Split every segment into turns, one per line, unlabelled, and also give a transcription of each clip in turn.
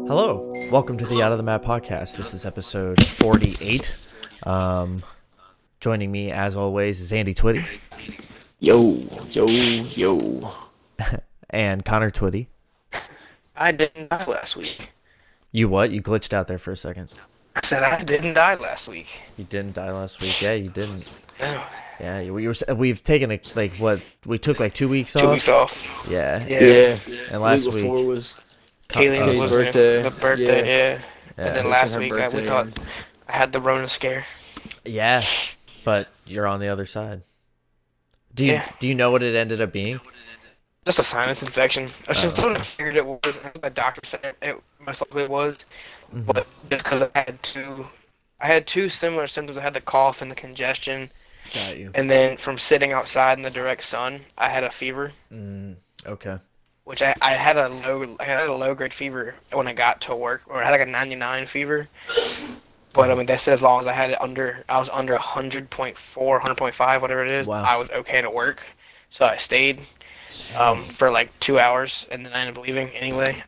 Hello, welcome to the Out of the Map podcast. This is episode 48. Joining me, as always, is Andy Twitty.
Yo.
And Connor Twitty.
I didn't die last week.
You what? You glitched out there for a second.
I said I didn't die last week.
You didn't die last week. Yeah, you didn't.
No.
Yeah, we've taken we took 2 weeks off.
2 weeks off.
Yeah.
Yeah.
And last
week
week
before was
Kaylene's
Kaylee's
was
birthday.
the birthday, yeah.
Yeah.
And then
So
last
her
week
birthday,
we thought I had the Rona scare.
Yeah, but you're on the other side. Do you know what it ended up being?
Just a sinus infection. I just figured it was. The doctor said it most likely was, but just because I had two similar symptoms. I had the cough and the congestion.
Got you.
And then from sitting outside in the direct sun, I had a fever.
Okay.
Which I had a low grade fever when I got to work, or I had like a 99 fever. But I mean, they said as long as I was under 100.4, 100.5, whatever it is,
Wow.
I was okay to work. So I stayed for like 2 hours, and then I ended up leaving anyway.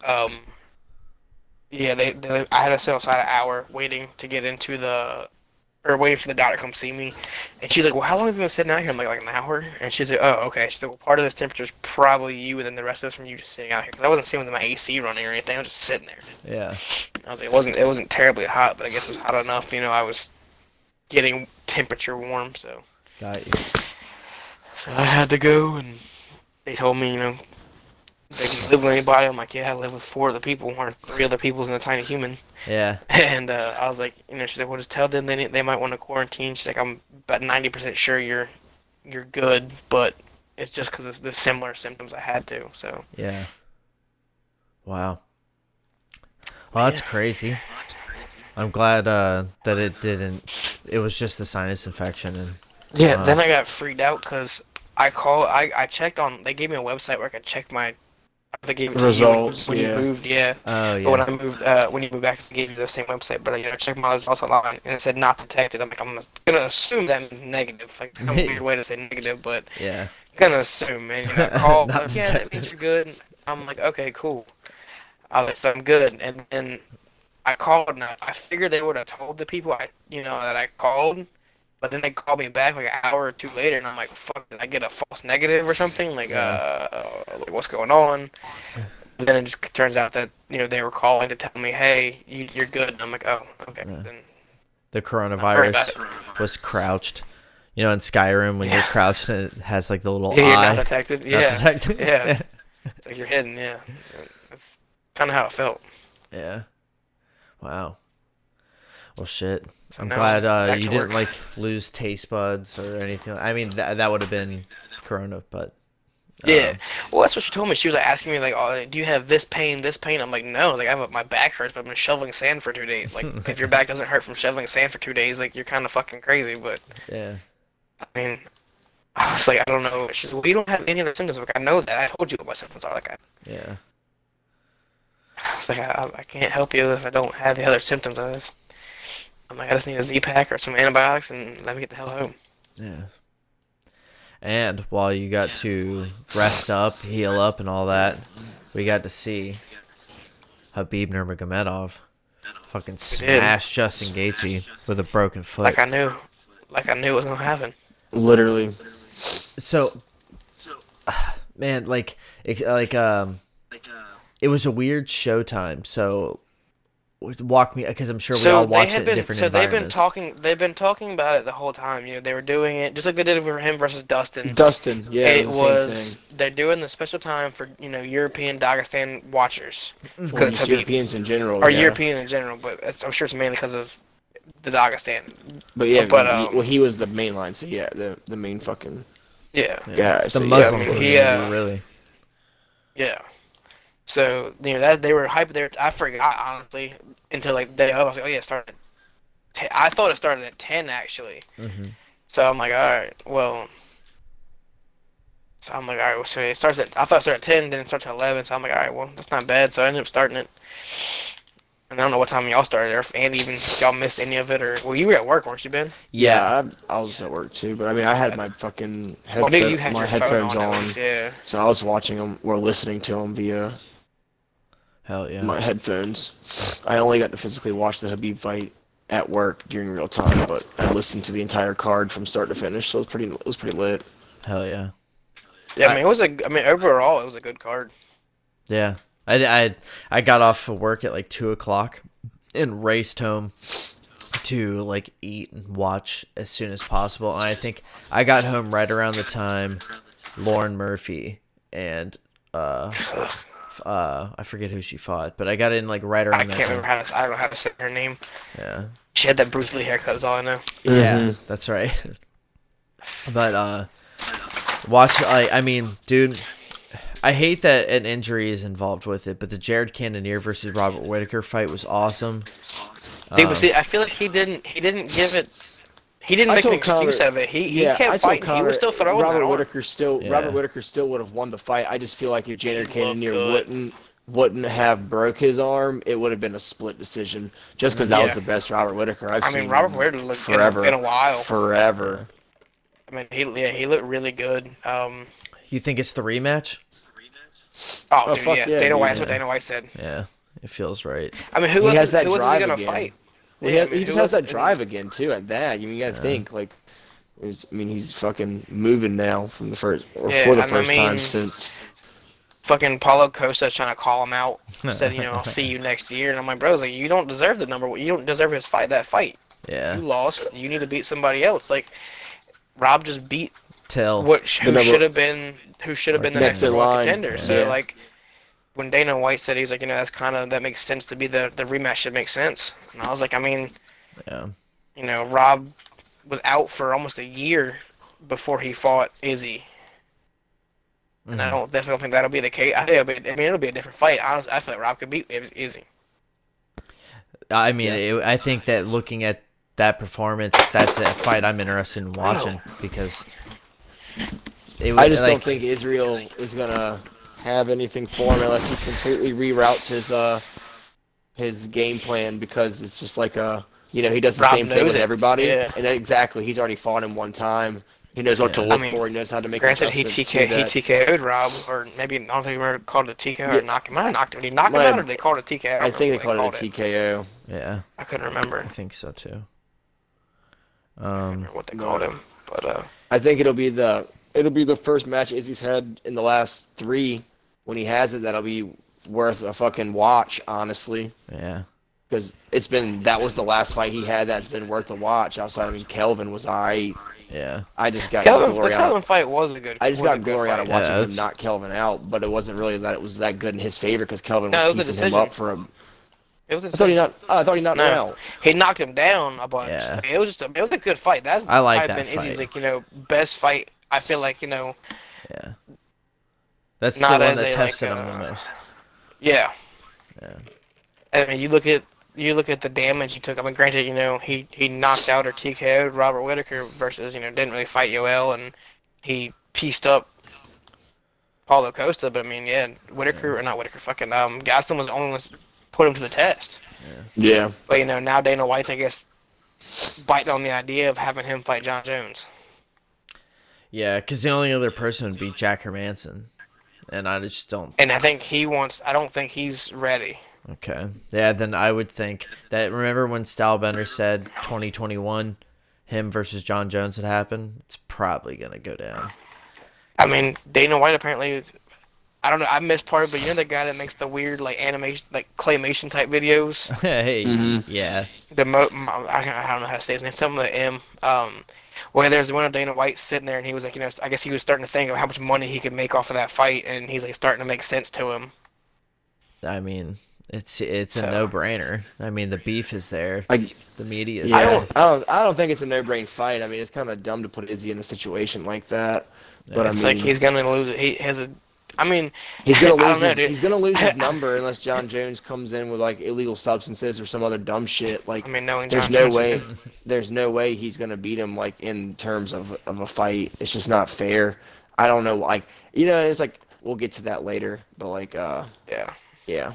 Yeah, I had to sit outside an hour waiting to get into waiting for the doctor to come see me. And she's like, well, how long have you been sitting out here? I'm like an hour. And she's like, oh, okay. She's like, well, part of this temperature is probably you, and then the rest of it's from you just sitting out here. Because I wasn't sitting with my AC running or anything. I was just sitting there.
Yeah.
I was like, it wasn't terribly hot, but I guess it was hot enough. I was getting temperature warm, so.
Got you.
So I had to go, and they told me, they can live with anybody. I'm like, yeah, I live with 4 other people, or 3 other people and a tiny human.
Yeah.
And I was like, she's like, well, just tell them they might want to quarantine. She's like, I'm about 90% sure you're good, but it's just because it's the similar symptoms I had to. So
Yeah. Wow. Well, that's crazy. I'm glad that it didn't. It was just a sinus infection, and
yeah. Then I got freaked out because I checked on. They gave me a website where I could check my. They gave it to
Results,
you when
yeah.
you moved, yeah.
Oh yeah.
But when you moved back, they gave you the same website. But I checked my results online, and it said not detected. I'm gonna assume that means negative. Like, it's a weird way to say negative, but
Yeah.
gonna assume. And I called,
Not
like, yeah,
detected.
that means you're good. I'm like, okay, cool. I was like, so I'm good. And then I called, and I figured they would have told the people that I called. But then they called me back like an hour or 2 later, and I'm like, fuck, did I get a false negative or something? Like, like, what's going on? And then it just turns out that, they were calling to tell me, hey, you're good. And I'm like, oh, okay.
Yeah.
Then
The
heard about
coronavirus was crouched. In Skyrim, when you're crouched, and it has like the little
yeah, you're
eye.
not detected.
Not
Yeah.
detected.
Yeah. It's like you're hidden, yeah. That's kind of how it felt.
Yeah. Wow. Well, shit.
So
I'm
now
glad
back
you
to
didn't
work.
lose taste buds or anything. I mean, that would have been corona, but
Yeah. Well, that's what she told me. She was like asking me like, "Oh, do you have this pain, this pain?" I'm like, "No." I was like, my back hurts, but I've been shoveling sand for 2 days. Like, if your back doesn't hurt from shoveling sand for 2 days, like, you're kind of fucking crazy. But
yeah.
I mean, I was like, I don't know. She's like, well, you don't have any other symptoms. Like, I know that. I told you what my symptoms are. Like,
Yeah.
I was like, I can't help you if I don't have the other symptoms. I'm like, I just need a Z-Pack or some antibiotics and let me get the hell home.
Yeah. And while you got to rest up, heal up, and all that, we got to see Habib Nurmagomedov fucking smash Justin Gaethje with a broken foot.
Like I knew it was gonna happen.
Literally.
So, man, it was a weird showtime. So, walk me, because I'm sure we all watched it in different environments.
They've been talking about it the whole time. They were doing it just like they did for him versus Dustin.
Dustin, yeah,
It
the same
was
thing.
they're doing the special time for European Dagestan watchers
Well,
because
just Europeans in general.
or
yeah.
European in general, but I'm sure it's mainly because of the Dagestan.
But yeah,
But,
he was the main line, so yeah, the main fucking
Yeah,
guy.
The
So,
Muslim
I mean,
community, really.
yeah. So that they were hyped there. I forgot honestly until like the day of. I was like, oh yeah, it started. I thought it started at 10 actually.
Mm-hmm.
So I'm like, all right, well. So I'm like, all right, well, so it starts at. I thought it started at 10, then it starts at 11. So I'm like, all right, well, that's not bad. So I ended up starting it. And I don't know what time y'all started, or if even y'all missed any of it, or well, you were at work, weren't you, Ben?
Yeah.
I was at work too, but I mean, I had my fucking
Well, maybe you had
my
your
headphones
phone on.
on,
At least, yeah.
so I was watching them or listening to them via.
Hell yeah.
my headphones. I only got to physically watch the Habib fight at work during real time, but I listened to the entire card from start to finish, so it was pretty lit.
Hell yeah.
Yeah, I mean, overall, it was a good card.
Yeah. I got off of work at like 2:00 and raced home to like eat and watch as soon as possible. And I think I got home right around the time Lauren Murphy and I forget who she fought, but I got in like right around
I
that
can't
time.
remember I don't know how to say her name.
Yeah.
She had that Bruce Lee haircut, is all I know.
Yeah, that's right. But I mean, dude, I hate that an injury is involved with it, but the Jared Cannonier versus Robert Whitaker fight was awesome.
Dude, but see, I feel like he didn't make an excuse out of it. He kept fighting. He was still throwing that
Robert
arm.
Whitaker still would have won the fight. I just feel like if Jared
He looked
Cannonier
good.
wouldn't have broke his arm, it would have been a split decision. Just because that was
Yeah.
the best Robert Whitaker I've seen.
Robert Whitaker looked
forever
in a while.
Forever.
I mean, he looked really good.
You think it's the rematch?
Oh,
fuck yeah,
Dana
dude.
White. That's what Dana White said.
Yeah, it feels right.
I mean, who
He
else
has
is
that
he
drive
gonna
again.
fight?
Well,
Yeah, I
he
mean,
just
who
has
else-
that drive again too. At that, you gotta think like, he's fucking moving now for the first time since.
Fucking Paulo Costa's trying to call him out. Said, I'll see you next year. And I'm like, bro, you don't deserve the number. You don't deserve that fight.
Yeah.
You lost. You need to beat somebody else. Like, Rob just beat
Till
who should have been the
Next
next
in
number one
line.
contender. So
Yeah.
like, when Dana White said, he's like, that makes sense to be the rematch should make sense. And I was like, I mean,
yeah.
Rob was out for almost a year before he fought Izzy. And I definitely don't think that'll be the case. I think it'll be a different fight. Honestly, I feel like Rob could beat Izzy.
I mean, I think that looking at that performance, that's a fight I'm interested in watching because
I just don't think Israel is gonna have anything for him unless he completely reroutes his game plan, because it's just like he does the
Rob
same thing
knows
with
it.
everybody.
Yeah.
And exactly, he's already fought him one time. He knows what to look for. He knows how to make
Granted, he
adjustments to that.
TKO'd Rob, or maybe I don't think we ever called it a TKO or knock him. Might have knocked him. Did he knock him out, or did they call it a TKO?
I think they called it a TKO.
Yeah,
I couldn't remember.
I think so too.
I don't remember what they called him, but
I think it'll be the first match Izzy's had in the last 3. When he has it, that'll be worth a fucking watch, honestly.
Yeah.
Because that was the last fight he had that's been worth a watch. Outside, Kelvin was alright.
Yeah.
I just got
the
glory out.
Kelvin fight was a good.
I just got glory out of
fight.
watching
Yeah,
him knock Kelvin out, but it wasn't really that it was that good in his favor because Kelvin
No, it
was
was a
piecing him
decision.
up for a.
It was a
I thought he knocked him
No,
out.
he knocked him down a bunch.
Yeah.
It was it was a good fight. That's
I like
probably
that
been Izzy's
fight.
best fight. I feel like
Yeah. That's the
Not
one
as
that
a,
tested
like,
him the most.
yeah.
Yeah.
I mean, you look at the damage he took. I mean, granted, he knocked out or TKO'd Robert Whitaker versus didn't really fight Yoel, and he pieced up Paulo Costa. But I mean, yeah, Whitaker or not Whitaker, fucking Gaston was the only one that put him to the test.
Yeah.
But now Dana White's, I guess, biting on the idea of having him fight John Jones.
Yeah, because the only other person would be Jack Hermanson, and I just don't.
And I think I don't think he's ready.
Okay. Yeah, then I would think that. Remember when Stylebender said 2021, him versus John Jones had happened? It's probably gonna go down.
I mean, Dana White apparently, I don't know, I missed part of it, but the guy that makes the weird, animation, claymation type videos?
Hey, yeah.
I don't know how to say his name, something with an M. Well, there's one of Dana White sitting there, and he was like, I guess he was starting to think of how much money he could make off of that fight, and he's starting to make sense to him.
I mean, it's a no-brainer. I mean, the beef is there. The media is
Yeah.
there.
I don't think it's a no-brain fight. I mean, it's kind of dumb to put Izzy in a situation like that. But
It's
I mean,
he's gonna lose it. He has a. I mean,
he's gonna
I
lose.
don't know, dude.
He's gonna lose his number unless John Jones comes in with illegal substances or some other dumb shit.
I mean, knowing
there's
John
no
Jones-
way. There's no way he's gonna beat him in terms of a fight. It's just not fair. I don't know. It's we'll get to that later. But
Yeah.
yeah.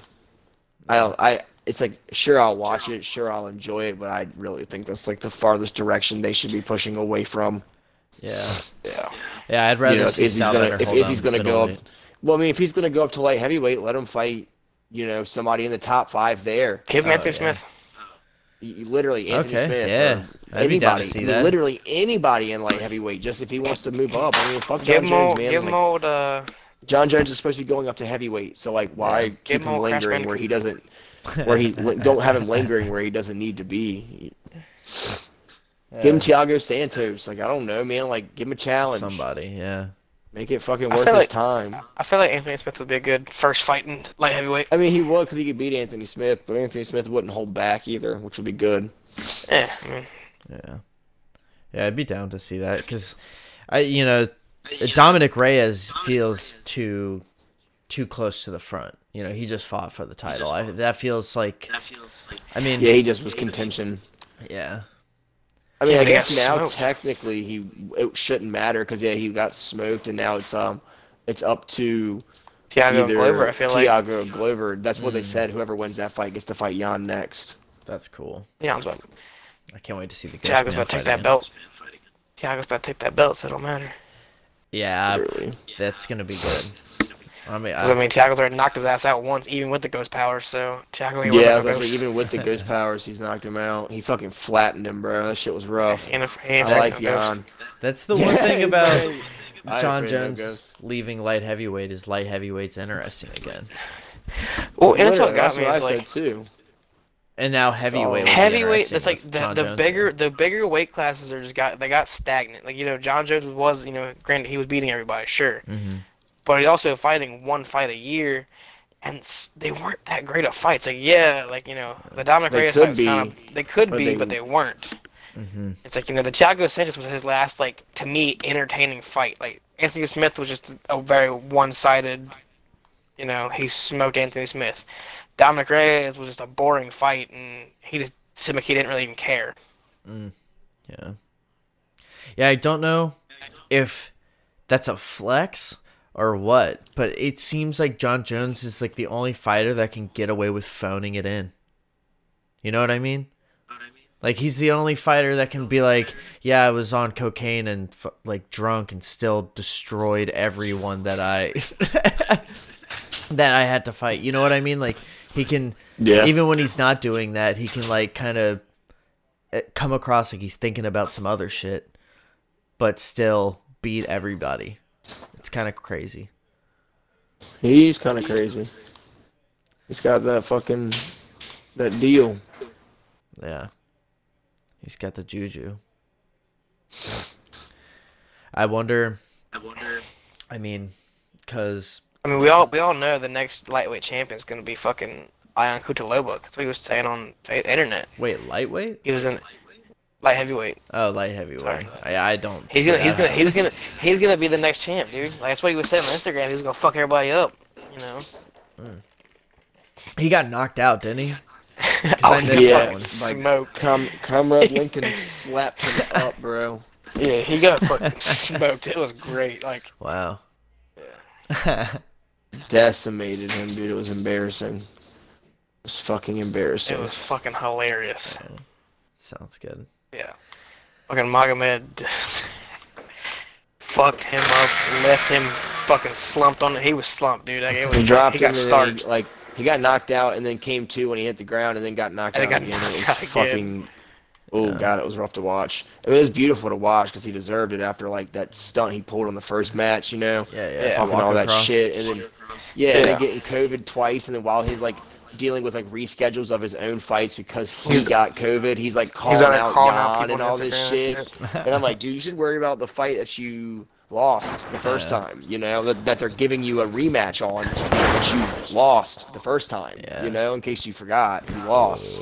It's sure I'll watch it, sure I'll enjoy it, but I really think that's the farthest direction they should be pushing away from.
Yeah.
Yeah.
Yeah, I'd rather
If
see
Izzy's
Stylebender
gonna
hold
if Izzy's
on
gonna go up,
middleweight.
well, I mean, if he's gonna go up to light heavyweight, let him fight somebody in the top 5 there.
Give him Anthony Smith.
Literally Anthony Smith.
Yeah. I'd be down to see that.
Literally anybody in light heavyweight, just if he wants to move up. I mean, fuck
Give
John Jones, man.
Give him old.
John Jones is supposed to be going up to heavyweight, so like, why keep him lingering where he doesn't? Don't have him lingering where he doesn't need to be. Yeah. Give him Thiago Santos. Like, I don't know, man. Like, give him a challenge.
Somebody, yeah.
Make it fucking worth his time.
I feel like Anthony Smith would be a good first fight in light heavyweight.
I mean, he would because he could beat Anthony Smith, but Anthony Smith wouldn't hold back either, which would be good.
Yeah.
Yeah, I'd be down to see that because, Dominic Reyes feels too close to the front. He just fought for the title. That feels like. I mean.
Yeah, he just was contention.
Yeah.
I mean, I guess now technically it shouldn't matter because he got smoked, and now it's up to
Thiago Glover. I feel like
Thiago Glover. That's what they said. Whoever wins that fight gets to fight Jan next.
That's cool.
Jan's about.
I can't wait to see the.
Thiago's about to take that belt. Thiago's about to take that belt, so it don't matter.
Yeah, that's gonna be good. I mean,
Thiago's already knocked his ass out once, even with the ghost powers. So Thiago ain't
even with the ghost powers, he's knocked him out. He fucking flattened him, bro. That shit was rough.
I
like Jan.
That's the one thing about John Jones leaving light heavyweight is light heavyweight's interesting again.
Well, and that's what got me.
I said too.
And now heavyweight.
Heavyweight. It's like the bigger weight classes they got stagnant. Like John Jones was granted he was beating everybody, sure.
Mm-hmm.
But he's also fighting one fight a year, and they weren't that great of fights. The Dominic Reyes fight was kind of they could be, but they weren't.
Mm-hmm.
It's like the Thiago Santos was his last to me entertaining fight. Like Anthony Smith was just a very one-sided. He smoked Anthony Smith. Dominic Reyes was just a boring fight, and he seemed like he didn't really even care.
Yeah. Yeah, I don't know if that's a flex or what, but it seems like John Jones is like the only fighter that can get away with phoning it in. You know what I mean? Like, he's the only fighter that can be like, yeah, I was on cocaine and drunk and still destroyed everyone that I that I had to fight. You know what I mean? Like, he can, even when he's not doing that, he can kind of come across like he's thinking about some other shit, but still beat everybody. It's kind of crazy.
He's kind of crazy. He's got that deal.
Yeah. He's got the juju. I wonder. I mean, because.
We all know the next lightweight champion is going to be fucking Ion Cutelaba. That's what he was saying on the internet.
Wait, lightweight?
He was in light heavyweight.
Oh, light heavyweight. I don't.
He's gonna be the next champ, dude. That's what he was saying on Instagram. He was gonna fuck everybody up.
He got knocked out, didn't he?
I missed that one. Smoked.
Comrade Lincoln slapped him up, bro.
Yeah, he got fucking smoked. It was great.
Wow.
Yeah.
Decimated him, dude. It was embarrassing. It was fucking embarrassing.
It was fucking hilarious.
Yeah. Sounds good.
Yeah. Fucking Magomed fucked him up, left him fucking slumped on it. He was slumped, dude.
He dropped him and then he got knocked out and then came to when he hit the ground and then got knocked out again. It was fucking... Oh, God, it was rough to watch. It was beautiful to watch because he deserved it after, that stunt he pulled on the first match,
Yeah.
Talking all that shit. And then, and then getting COVID twice. And then while he's, dealing with, reschedules of his own fights because he got COVID, he's, calling out Jan and all this shit. And I'm like, dude, you should worry about the fight that you lost the first time, that they're giving you a rematch on that you lost the first time, in case you forgot. You lost.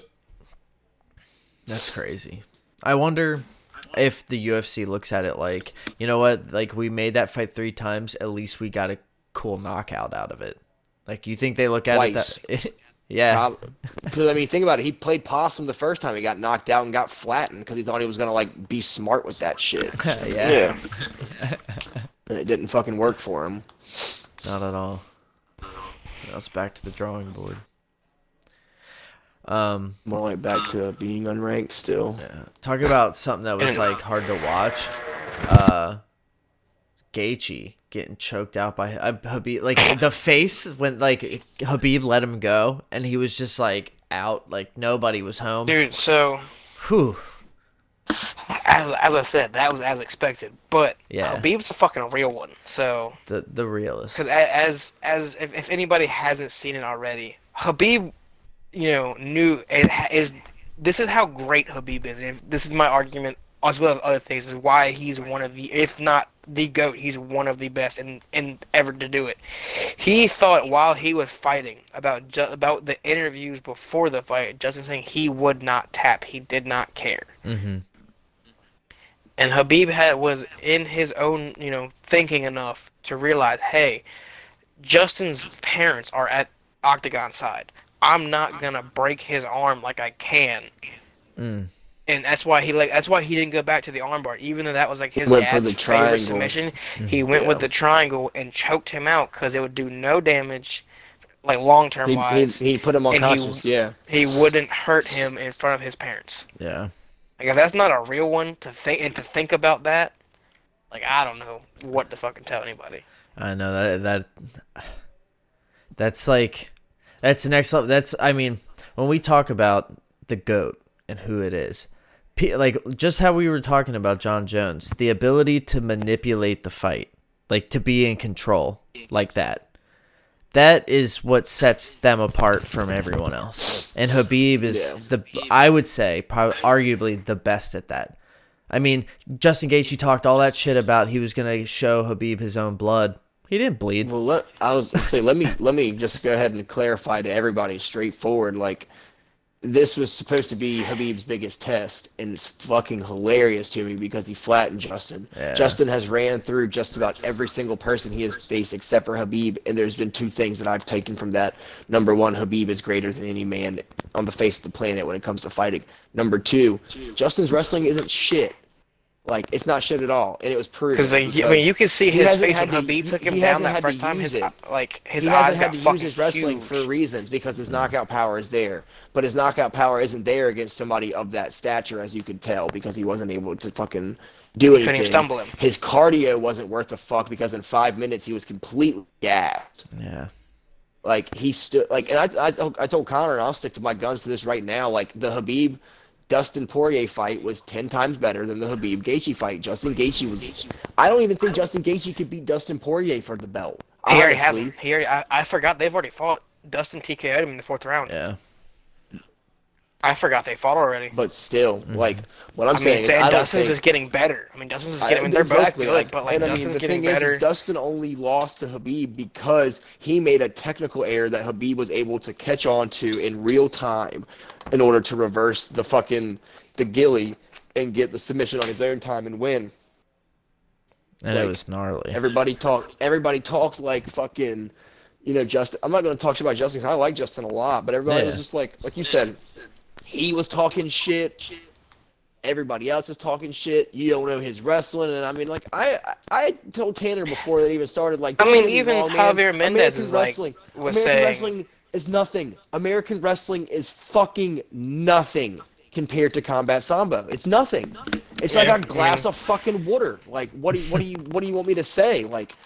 That's crazy. I wonder if the UFC looks at it like, you know what, we made that fight 3 times, at least we got a cool knockout out of it. You think they look at
Twice.
it that... Yeah.
Because, think about it. He played possum the first time. He got knocked out and got flattened because he thought he was going to, be smart with that shit.
Yeah.
And it didn't fucking work for him.
Not at all. Now it's back to the drawing board.
More back to being unranked still.
Yeah. Talk about something that was hard to watch. Gaethje getting choked out by Khabib. Like the face when like Khabib let him go, and he was just like out, like nobody was home.
Dude, so
whew.
As I said, that was as expected. But
yeah,
Khabib's a fucking real one. So
the realist.
Because if anybody hasn't seen it already, Khabib, knew this is how great Khabib is. And this is my argument, as well as other things, is why he's one of the, if not the GOAT, he's one of the best in ever to do it. He thought while he was fighting about the interviews before the fight, Justin saying he would not tap, he did not care.
Mm-hmm.
And Khabib was in his own, thinking enough to realize, hey, Justin's parents are at Octagon side. I'm not gonna break his arm like I can.
Mm.
And that's why he didn't go back to the armbar, even though that was like his dad's favorite submission.
Mm-hmm.
He went with the triangle and choked him out because it would do no damage, like long term wise.
He put him unconscious.
He wouldn't hurt him in front of his parents.
Yeah.
Like if that's not a real one to think about that, like I don't know what to fucking tell anybody.
I know that's like that's the next level. I mean, when we talk about the GOAT and who it is, like just how we were talking about Jon Jones, the ability to manipulate the fight, like to be in control like that. That is what sets them apart from everyone else. And Khabib is I would say, probably, arguably the best at that. I mean, Justin Gaethje talked all that shit about he was going to show Khabib his own blood. He didn't bleed.
Well, let me just go ahead and clarify to everybody straightforward. Like, this was supposed to be Khabib's biggest test, and it's fucking hilarious to me because he flattened Justin.
Yeah.
Justin has ran through just about every single person he has faced except for Khabib, and there's been two things that I've taken from that. Number one, Khabib is greater than any man on the face of the planet when it comes to fighting. Number two, Justin's wrestling isn't shit. Like, it's not shit at all, and it was proven.
Because you can see his face when Khabib took him down that first time. His eyes got fucking
use his wrestling
huge.
for reasons because his knockout power is there, but his knockout power isn't there against somebody of that stature, as you could tell, because he wasn't able to fucking do anything.
Couldn't even stumble him.
His cardio wasn't worth the fuck because in 5 minutes he was completely gassed.
Yeah.
Like he stood like, and I told Connor, and I'll stick to my guns to this right now. Like the Khabib Dustin Poirier fight was 10 times better than the Khabib Gaethje fight. Justin Gaethje was. I don't even think Justin Gaethje could beat Dustin Poirier for the belt.
He already hasn't. I forgot they've already fought. Dustin TKO'd him in the 4th round.
Yeah.
I forgot they fought already.
But still, like what I'm saying,
Dustin's is getting better. I mean, Dustin's is getting. They're
exactly,
both good, but like Dustin's getting better.
Is Dustin only lost to Khabib because he made a technical error that Khabib was able to catch on to in real time, in order to reverse the gilly and get the submission on his own time and win.
And it was gnarly.
Everybody talked like fucking, Justin. I'm not going to talk shit about Justin because I like Justin a lot, but everybody was just like you said. He was talking shit. Everybody else is talking shit. You don't know his wrestling, and I mean, like I told Tanner before that even started. Like,
I mean, even Javier Mendez is like was saying,
American wrestling is nothing. American wrestling is fucking nothing compared to Combat Sambo. It's nothing. It's like a glass of fucking water. Like, what do you want me to say? Like,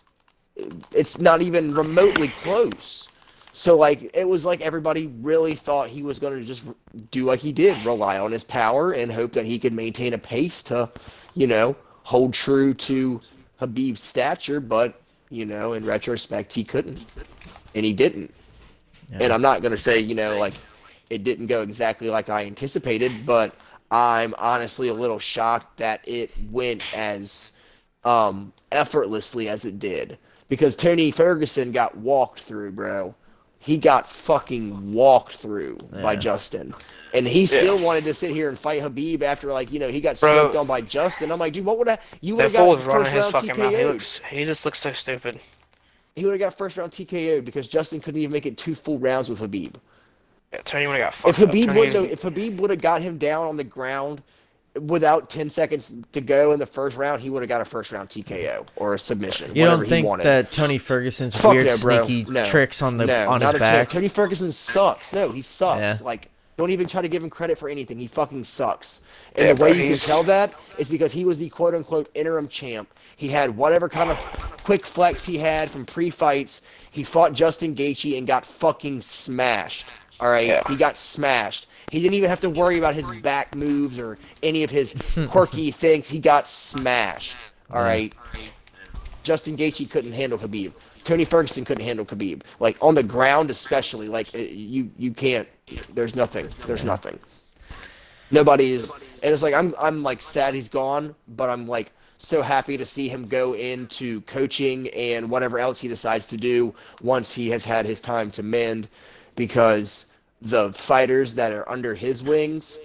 it's not even remotely close. So, like, it was like everybody really thought he was going to just do like he did, rely on his power and hope that he could maintain a pace to, hold true to Khabib's stature. But, in retrospect, he couldn't. And he didn't. Yeah. And I'm not going to say, like, it didn't go exactly like I anticipated, but I'm honestly a little shocked that it went as effortlessly as it did. Because Tony Ferguson got walked through, bro. He got fucking walked through by Justin. And he still wanted to sit here and fight Khabib after, like, he got smoked on by Justin. I'm like, dude, what would you would have got first round TKO'd?
He just looks so stupid.
He would have got first round TKO'd because Justin couldn't even make it 2 full rounds with Khabib.
Yeah, Tony would have got fucked
up. If Khabib would have got him down on the ground without 10 seconds to go in the first round, he would have got a first round TKO or a submission.
You don't think that Tony Ferguson's weird sneaky tricks on his back?
Tony Ferguson sucks. No, he sucks.
Yeah.
Like, Don't even try to give him credit for anything. He fucking sucks. And the way you can tell that is because he was the quote-unquote interim champ. He had whatever kind of quick flex he had from pre-fights. He fought Justin Gaethje and got fucking smashed. All right? Yeah. He got smashed. He didn't even have to worry about his back moves or any of his quirky things. He got smashed. All right? Justin Gaethje couldn't handle Khabib. Tony Ferguson couldn't handle Khabib. Like, on the ground especially. Like, you can't. There's nothing. There's nothing. Nobody is. And it's like, I'm like, sad he's gone, but I'm, like, so happy to see him go into coaching and whatever else he decides to do once he has had his time to mend, because the fighters that are under his wings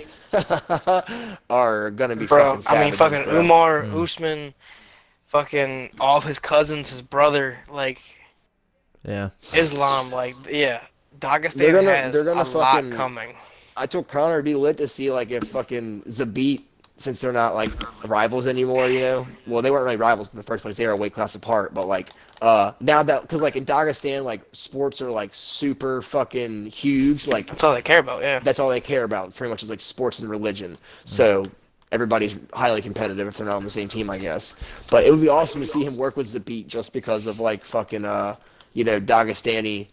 are going to be fucking savages.
I mean, fucking Umar, Usman, fucking all of his cousins, his brother, like, Islam, like, Dagestan has a lot coming.
I told Connor it'd be lit to see, like, if fucking Zabit, since they're not, like, rivals anymore, you know? Well, they weren't really rivals in the first place. They were a weight class apart, but, like, now that, because, like, in Dagestan, like, sports are, like, super fucking huge. Like,
that's all they care about, yeah.
That's all they care about, pretty much, is, like, sports and religion. So everybody's highly competitive if they're not on the same team, I guess. But it would be awesome to see him work with Zabit just because of, like, fucking, you know, Dagestani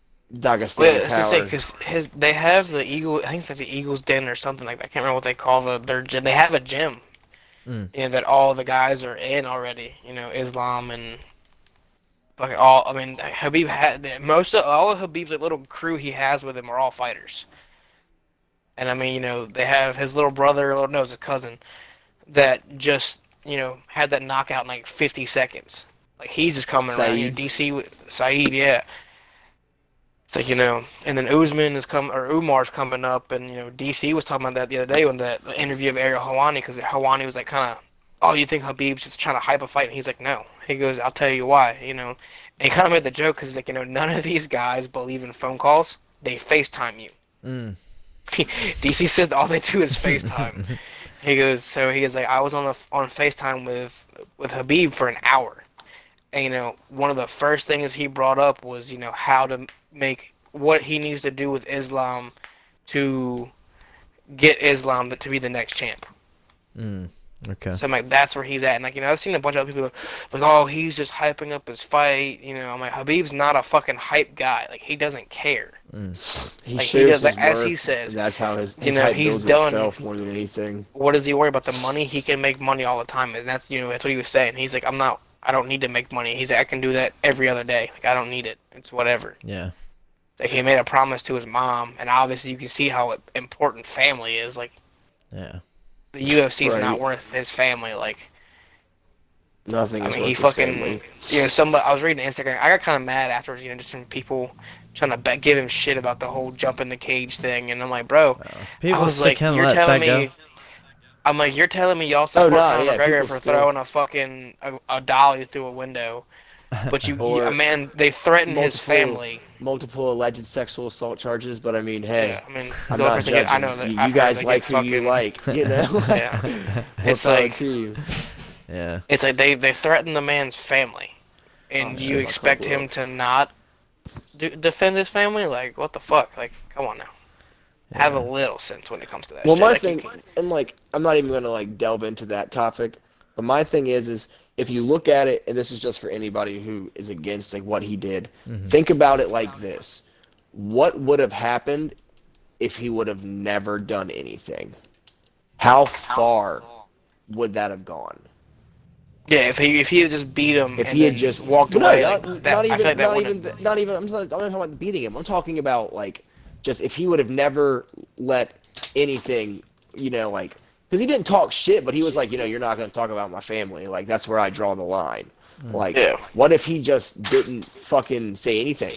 power.
Because they have the Eagle, I think it's like the Eagles Den or something like that. I can't remember what they call their gym. They have a gym, you know, that all the guys are in already. You know, Islam and fucking all. I mean, Khabib had all of Khabib's like, little crew he has with him are all fighters. And I mean, you know, they have his little brother, or no, his cousin, that just, you know, had that knockout in like 50 seconds. Like, he's just coming around. You know, DC Saeed, yeah. It's like, you know, and then Umar's coming up, and, you know, DC was talking about that the other day on the interview of Ariel Helwani, because Helwani was like, kind of, oh, you think Khabib's just trying to hype a fight? And he's like, no. He goes, I'll tell you why, you know. And he kind of made the joke, because he's like, you know, none of these guys believe in phone calls. They FaceTime you. DC says all they do is FaceTime. He goes, like, I was on FaceTime with Khabib for an hour. And, you know, one of the first things he brought up was, you know, how to make what he needs to do with Islam to get Islam to be the next champ.
Okay.
So I'm like, that's where he's at. And, like, you know, I've seen a bunch of other people like, oh, he's just hyping up his fight. You know, I'm like, Khabib's not a fucking hype guy. Like, he doesn't care.
He shares his
as he says.
That's how his
you know,
hype
he's
builds
done
itself more than anything.
What does he worry about? The money? He can make money all the time. And that's, you know, that's what he was saying. He's like, I don't need to make money. He's like, I can do that every other day. Like, I don't need it. It's whatever.
Yeah.
Like, he made a promise to his mom, and obviously you can see how important family is. Like,
yeah,
the UFC's not worth his family. Like,
nothing.
I mean, he fucking, you know, I was reading Instagram. I got kind of mad afterwards. You know, just from people trying to give him shit about the whole jump in the cage thing, and I'm like, bro, I was like, you're telling me. I'm like, you're telling me y'all support Conor McGregor for throwing a fucking a dolly through a window, but man, they threatened his family.
Multiple alleged sexual assault charges, but I mean, hey,
yeah, I mean,
I'm not judging.
I know that
you guys like who you like, you know.
Yeah. It's like,
yeah,
it's like they threatened the man's family, and you expect him to not defend his family? Like, what the fuck? Like, come on now. Yeah. Have a little sense when it comes to that.
Well,
shit.
my thing, and like, I'm not even going to like delve into that topic, but my thing is if you look at it, and this is just for anybody who is against like what he did, think about it like this: what would have happened if he would have never done anything? How far would that have gone?
Yeah, if he had just beat him,
if he had just
walked away,
not even. I'm not talking about beating him. I'm talking about like. Just if he would have never let anything, you know, like, because he didn't talk shit, but he was like, you know, you're not going to talk about my family. Like, that's where I draw the line. Like, what if he just didn't fucking say anything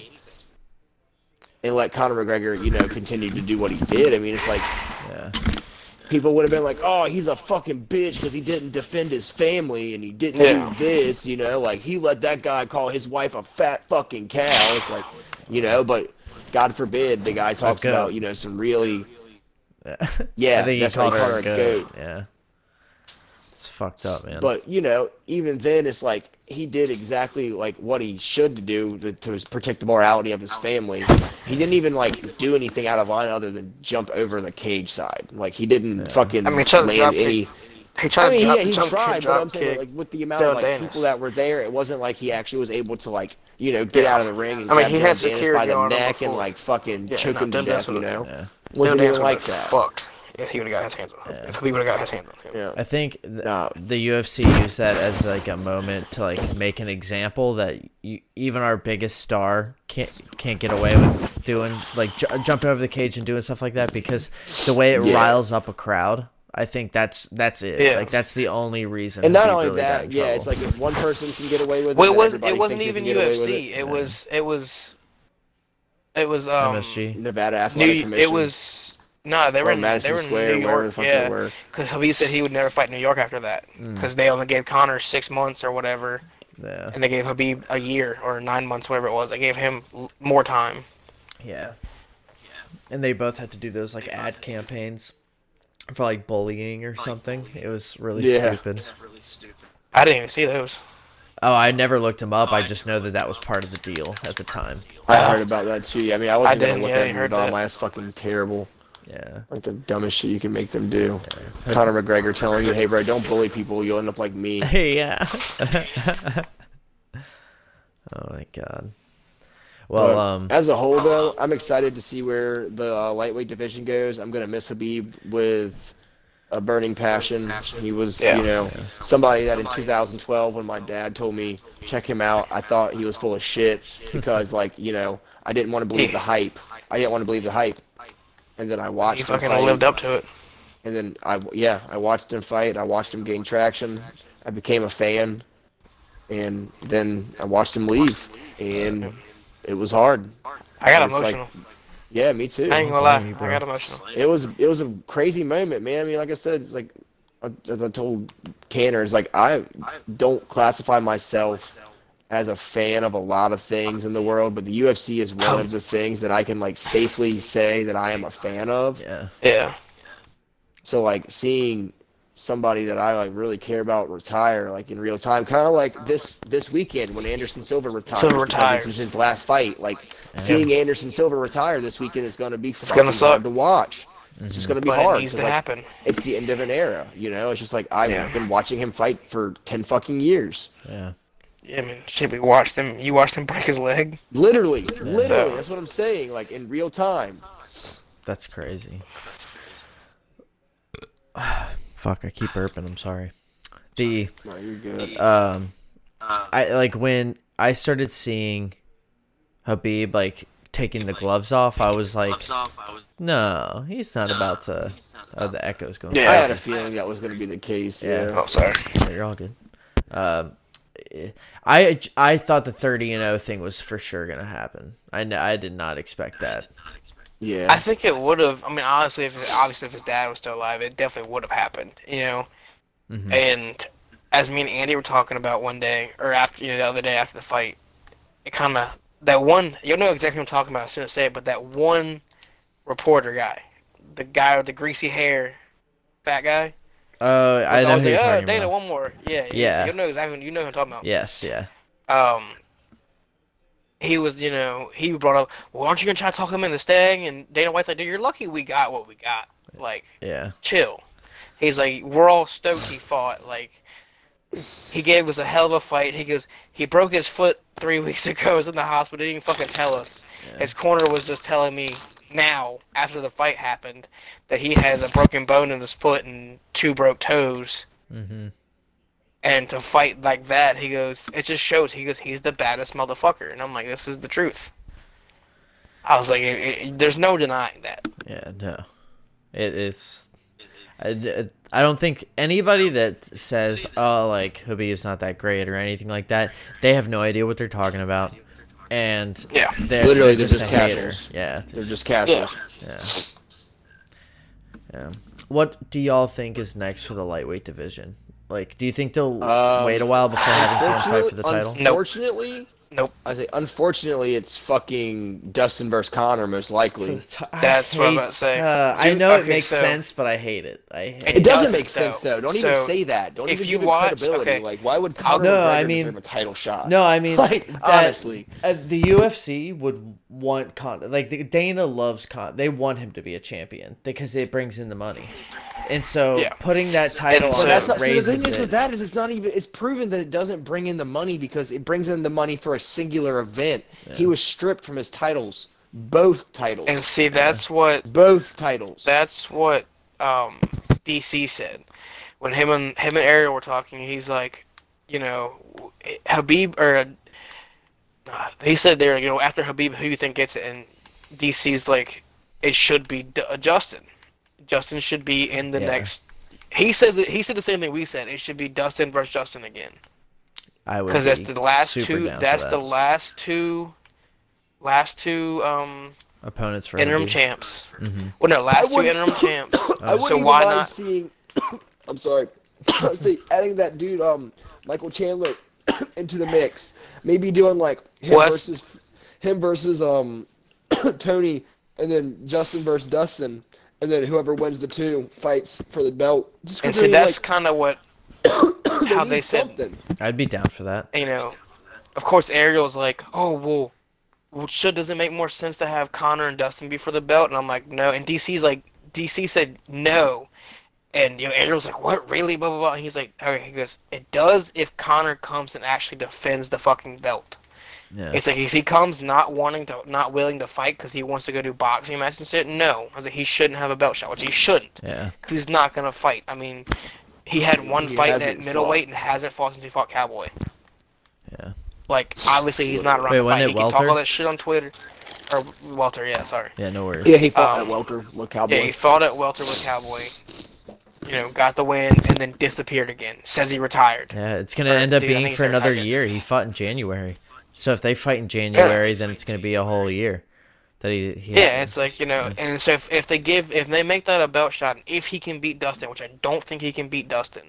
and let Conor McGregor, you know, continue to do what he did? I mean, it's like, people would have been like, oh, he's a fucking bitch because he didn't defend his family and he didn't do this, you know, like, he let that guy call his wife a fat fucking cow. It's like, you know, but God forbid the guy talks about, you know, some really,
I think he called her a goat. Yeah. It's fucked up, man.
But even then, it's like he did exactly like what he should do to protect the morality of his family. He didn't even like do anything out of line other than jump over the cage side. Like he didn't fucking land any.
He tried
he tried, but I'm saying like with the amount of like people that were there, it wasn't like he actually was able to like get out of the ring and grab
he had
Dennis by the neck and like fucking choke him to death. Wasn't even like that.
Fucked. If he would have got his hands on him. If he would have got his hands on him.
Yeah.
I think the UFC used that as like a moment to like make an example that even our biggest star can't get away with doing like jumping over the cage and doing stuff like that, because the way it riles up a crowd. I think that's it. Yeah. Like that's the only reason.
And not only really that, it's like if one person can get away with it,
it wasn't even UFC. It was
MSG, Nevada Athletic Commission.
It was. No, they were in
Madison Square,
New York. Yeah, because Khabib said he would never fight in New York after that, because they only gave Conor 6 months or whatever, and they gave Khabib a year or 9 months, whatever it was. They gave him more time.
Yeah, and they both had to do those like ad campaigns for like bullying or something. It was really stupid.
I didn't even see those.
Oh, I never looked him up. I just know that was part of the deal at the time.
I heard about that too. I mean, I wasn't going to look at it at all. That's fucking terrible.
Yeah.
Like the dumbest shit you can make them do. Yeah. Conor McGregor telling you, hey, bro, don't bully people. You'll end up like me.
Yeah. Oh, my God. Well,
as a whole, though, I'm excited to see where the lightweight division goes. I'm going to miss Khabib with a burning passion. He was, somebody that in 2012, when my dad told me, check him out, I thought he was full of shit because, like, I didn't want to believe the hype. And then I watched him fight.
He fucking lived up to it.
And then I watched him fight. I watched him gain traction. I became a fan. And then I watched him leave. And it was hard.
I got emotional.
Yeah, me too.
I ain't gonna lie. I got emotional.
It was a crazy moment, man. I mean, like I said, it's like as I told Canner, it's like I don't classify myself as a fan of a lot of things in the world, but the UFC is one of the things that I can like safely say that I am a fan of.
Yeah.
Yeah.
So like seeing somebody that I like really care about retire like in real time, kind of like this weekend when Anderson Silva retired. This is his last fight. Like seeing Anderson Silva retire this weekend is going to be hard to watch. It's just going to be hard.
It needs to happen.
It's the end of an era. It's just like I've been watching him fight for 10 fucking years.
Yeah.
Yeah, I mean, shit, we watched him. You watched him break his leg?
Literally. That's what I'm saying, like, in real time.
That's crazy. Fuck, I keep burping, I'm sorry.
No, you're good.
I like, when I started seeing Khabib, like, taking the gloves off, I was like, no, he's not about to... Oh, the echo's going.
Yeah, I had a feeling that was going to be the case. Yeah.
Oh, sorry.
No, you're all good. I thought the 30-0 thing was for sure gonna happen. I did not expect that.
Yeah,
I think it would have. I mean, honestly, if his dad was still alive, it definitely would have happened.
Mm-hmm.
And as me and Andy were talking about one day, or after the other day after the fight, it kind of that one. You'll know exactly what I'm talking about as soon as I say it. But that one reporter guy, the guy with the greasy hair, fat guy.
I know who you're talking
Dana,
about.
one more. Yeah. You know exactly. You know who I'm talking about.
Yes. Yeah.
He was, he brought up, well, aren't you gonna try to talk him into staying? And Dana White's like, dude, you're lucky we got what we got. Like,
yeah.
Chill. He's like, we're all stoked he fought. Like, he gave us a hell of a fight. He goes, he broke his foot 3 weeks ago. Was in the hospital. Didn't even fucking tell us. Yeah. His corner was just telling me now, after the fight happened, that he has a broken bone in his foot and 2 broke toes.
Mm-hmm.
And to fight like that, he goes, it just shows, he goes, he's the baddest motherfucker. And I'm like, this is the truth. I was like, there's no denying that.
Yeah, no. It's... I don't think anybody that says, oh, like, Khabib's not that great or anything like that, they have no idea what they're talking about. And they're just casuals. Yeah.
They're just casuals.
Yeah. What do y'all think is next for the lightweight division? Like, do you think they'll wait a while before having someone fight for the title?
Unfortunately,
Nope.
I say, unfortunately, it's fucking Dustin versus Conor, most likely.
That's what I'm about to say.
I know it makes sense, but I hate it.
It doesn't make sense, though. Don't even say that. Don't even give it credibility.
Okay.
Like, why would Conor McGregor deserve a title shot?
No, I mean,
like, honestly.
The UFC would want Conor. Like, Dana loves Conor. They want him to be a champion because it brings in the money. And so putting that title on
it
raises
the thing is with that is it's not even it's proven that it doesn't bring in the money because it brings in the money for a singular event. Yeah. He was stripped from his titles, both titles.
And see, that's what
both titles.
That's what DC said when him and Ariel were talking. He's like, you know, Habib or he said there, you know, after Habib, who you think gets it? And DC's like, it should be Justin. Justin should be in the next. He said the same thing we said. It should be Dustin versus Justin again.
I would
because that's the last two. That's the last two.
Opponents for
interim champs. Mm-hmm. Well, no, last two interim champs.
I wouldn't even mind seeing. I'm sorry. See, adding that dude, Michael Chandler, into the mix. Maybe doing like him versus Tony, and then Justin versus Dustin. And then whoever wins the two fights for the belt.
And so that's kind of what how they said.
Something.
I'd be down for that.
You know, of course, Ariel's like, oh well, does it make more sense to have Conor and Dustin be for the belt? And I'm like, no. And DC said no. And you know, Ariel's like, what, really? Blah blah blah. And he's like, okay. He goes, it does if Conor comes and actually defends the fucking belt. Yeah. It's like if he comes not willing to fight because he wants to go do boxing matches and shit. No, I was like he shouldn't have a belt shot, which he shouldn't.
Yeah,
because he's not gonna fight. I mean, he had one fight at middleweight and hasn't fought since he fought Cowboy.
Yeah,
like obviously he's not around to fight. He can talk all that shit on Twitter. Or Welter, yeah, sorry.
Yeah, no worries.
Yeah, he fought at welter with Cowboy.
Yeah, he fought at welter with Cowboy. You know, got the win and then disappeared again. Says he retired.
Yeah, it's gonna end up being for another year. He fought in January. So if they fight in January, then it's going to be a whole year that he
it's like, you know, and so if they make that a belt shot, and if he can beat Dustin, which I don't think he can beat Dustin,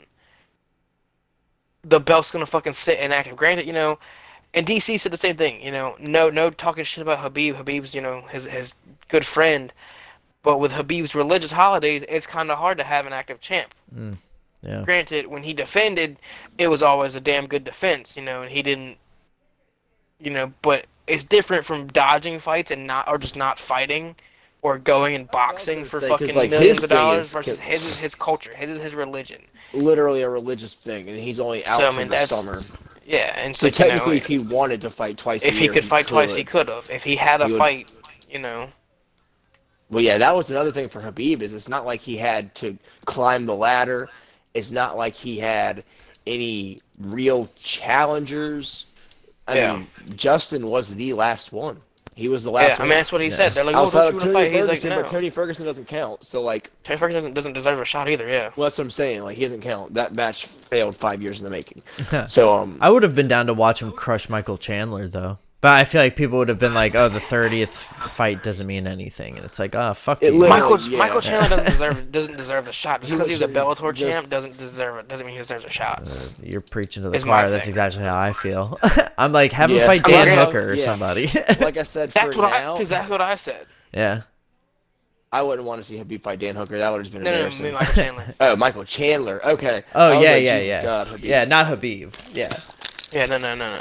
the belt's going to fucking sit inactive. Granted, you know, and DC said the same thing, you know, no talking shit about Habib. Habib's, you know, his good friend, but with Habib's religious holidays, it's kind of hard to have an active champ.
Yeah.
Granted, when he defended, it was always a damn good defense, you know, and he didn't. You know, but it's different from dodging fights and just not fighting, or going and boxing for fucking millions of dollars versus his culture, his religion.
Literally a religious thing, and he's only out for the summer.
Yeah, and
so technically, if he wanted to fight twice a year,
if he could fight twice, he could have. If he had a fight, you know.
Well, yeah, that was another thing for Habib. Is it's not like he had to climb the ladder. It's not like he had any real challengers. I mean, Justin was the last one. He was the last one.
I mean, that's what he said. They're like, well, don't you want to fight? He's like, no.
But Tony Ferguson doesn't count, so like...
Tony Ferguson doesn't deserve a shot either, yeah.
Well, that's what I'm saying. Like, he doesn't count. That match failed 5 years in the making. So,
I would have been down to watch him crush Michael Chandler, though. But I feel like people would have been like, oh, the 30th fight doesn't mean anything. And it's like, oh, fuck you.
Michael Chandler doesn't deserve the shot. Just because he's a Bellator champ doesn't deserve it. Doesn't mean he deserves a shot.
You're preaching to the choir. That's exactly how I feel. I'm like, have him fight Dan Hooker or somebody.
Like I said,
that's exactly what I said.
Yeah.
I wouldn't want to see Habib fight Dan Hooker. That would have been embarrassing.
No, Michael Chandler.
Oh, Michael Chandler. Okay.
Oh, yeah.
God, Habib.
Yeah, not Habib. Yeah.
Yeah, no.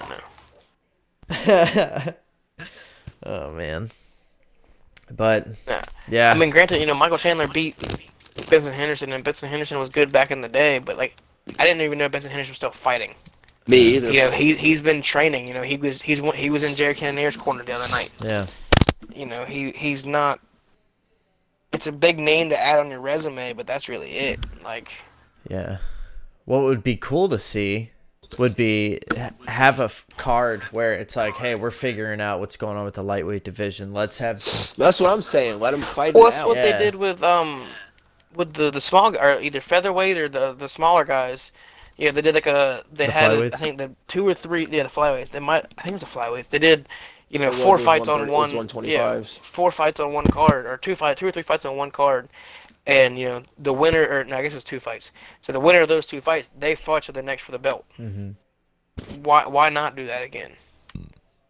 Oh man, but yeah.
I mean, granted, you know, Michael Chandler beat Benson Henderson, and Benson Henderson was good back in the day. But like, I didn't even know Benson Henderson was still fighting.
Me either.
You know, he's been training. You know, he was in Jared Cannonier's corner the other night.
Yeah.
You know, he's not. It's a big name to add on your resume, but that's really it. Like.
Yeah. What would be cool to see would be have a card where it's like, hey, we're figuring out what's going on with the lightweight division. Let's have.
That's what I'm saying. Let them fight
well,
it
that's
out.
What they did with the small or either featherweight or the smaller guys. Yeah, they did like they had
flyweights?
I think the 2 or 3 the flyweights. I think it was the flyweights. They did. You know, 4 fights on one. Yeah, 4 fights on one card, or 2 or 3 fights on one card. And, you know, the winner, or no, I guess it was 2 fights. So the winner of those 2 fights, they fought each other next for the belt.
Mm-hmm.
Why not do that again?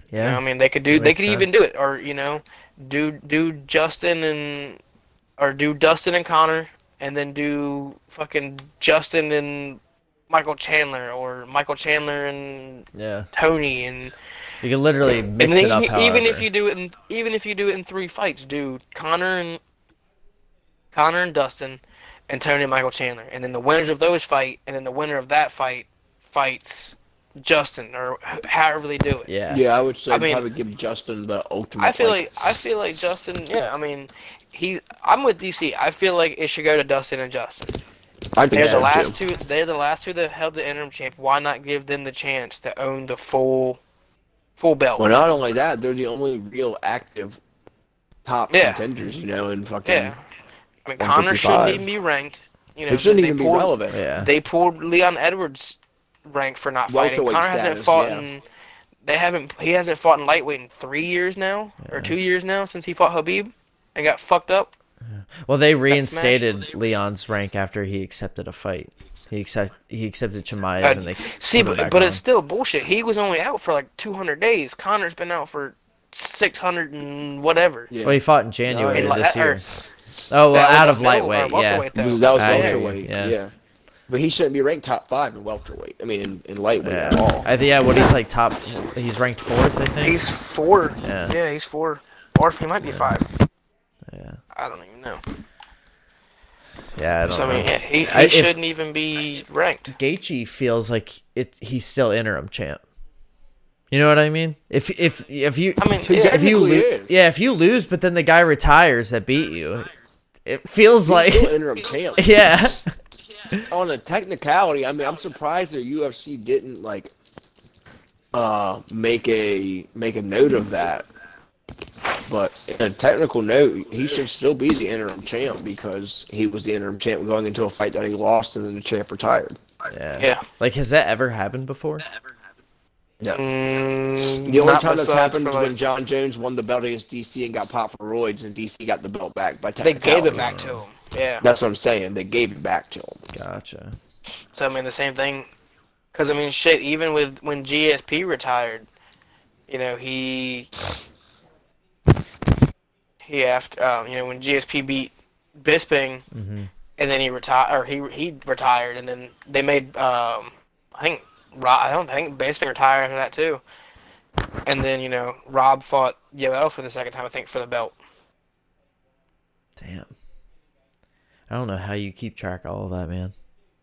Yeah.
You know, I mean, they could even do it, or do Justin and Connor, and then do fucking Justin and Michael Chandler, or Michael Chandler and Tony, and
you can literally mix it up.
Even if you do it in 3 fights, do Connor and Dustin, and Tony and Michael Chandler, and then the winners of those fight, and then the winner of that fight fights Justin, or however they do it.
Yeah, I would say probably give Justin the ultimate.
I feel like Justin. Yeah, I mean, I'm with DC. I feel like it should go to Dustin and Justin.
I think
they're the last two. They're the last two that held the interim champ. Why not give them the chance to own the full belt?
Well, not only that, they're the only real active top contenders. In fucking.
Yeah. I mean, Connor shouldn't even be ranked.
It shouldn't even be relevant.
Yeah.
They pulled Leon Edwards' rank for not fighting. Connor hasn't fought in. He hasn't fought in lightweight in 3 years now, or 2 years now since he fought Khabib and got fucked up.
Well, they reinstated Leon's rank after he accepted a fight. He accepted Chimaev, and they
but it's still bullshit. He was only out for like 200 days. Connor's been out for 600 and whatever.
Yeah. Well, he fought in January this year. Oh, well, out of lightweight,
That was welterweight, yeah. But he shouldn't be ranked top 5 in welterweight. I mean, in lightweight at all.
He's like he's ranked 4th, I think.
He's 4. Yeah, he's 4. Or he might be 5.
Yeah.
I don't even know.
Yeah, I don't know.
I mean, he shouldn't even be ranked.
Gaethje feels like he's still interim champ. You know what I mean? If you lose, but then the guy retires that beat you, it feels like
still interim champ.
Yeah.
On a technicality, I mean, I'm surprised that UFC didn't make a note of that. But in a technical note, he should still be the interim champ because he was the interim champ going into a fight that he lost, and then the champ retired.
Yeah.
Like, has that ever happened before?
No. The only time that's happened was when John Jones won the belt against DC and got popped for roids, and DC got the belt back by technicality.
They gave it back to him. Yeah.
That's what I'm saying. They gave it back to him.
Gotcha.
So, I mean, the same thing. Because, I mean, shit, even when GSP retired, he when GSP beat Bisping, and then he retired, and then they made, I think Bisping retired after that, too. And then, Rob fought Yoel for the second time, I think, for the belt.
Damn. I don't know how you keep track of all of that, man.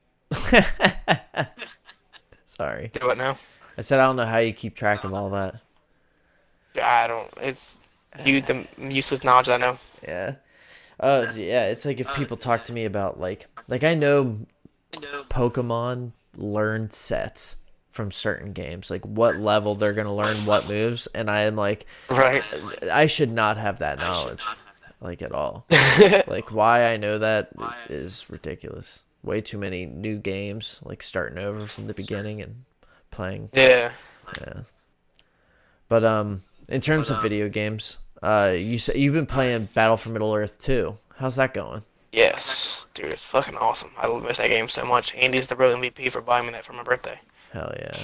Sorry.
Do what now?
I said I don't know how you keep track of all that.
I don't. It's the useless knowledge I know.
Yeah. Yeah, it's like if people talk to me about, like I know Pokemon learned sets from certain games, like what level they're going to learn what moves, and I am like,
right,
I should not have that knowledge. Like, at all. Like, why I know that is ridiculous. Way too many new games, like starting over from the beginning and playing.
Yeah.
But in terms of video games, you've been playing Battle for Middle-earth 2. How's that going?
Yes, dude, it's fucking awesome. I miss that game so much. Andy's the real MVP for buying me that for my birthday.
Hell yeah.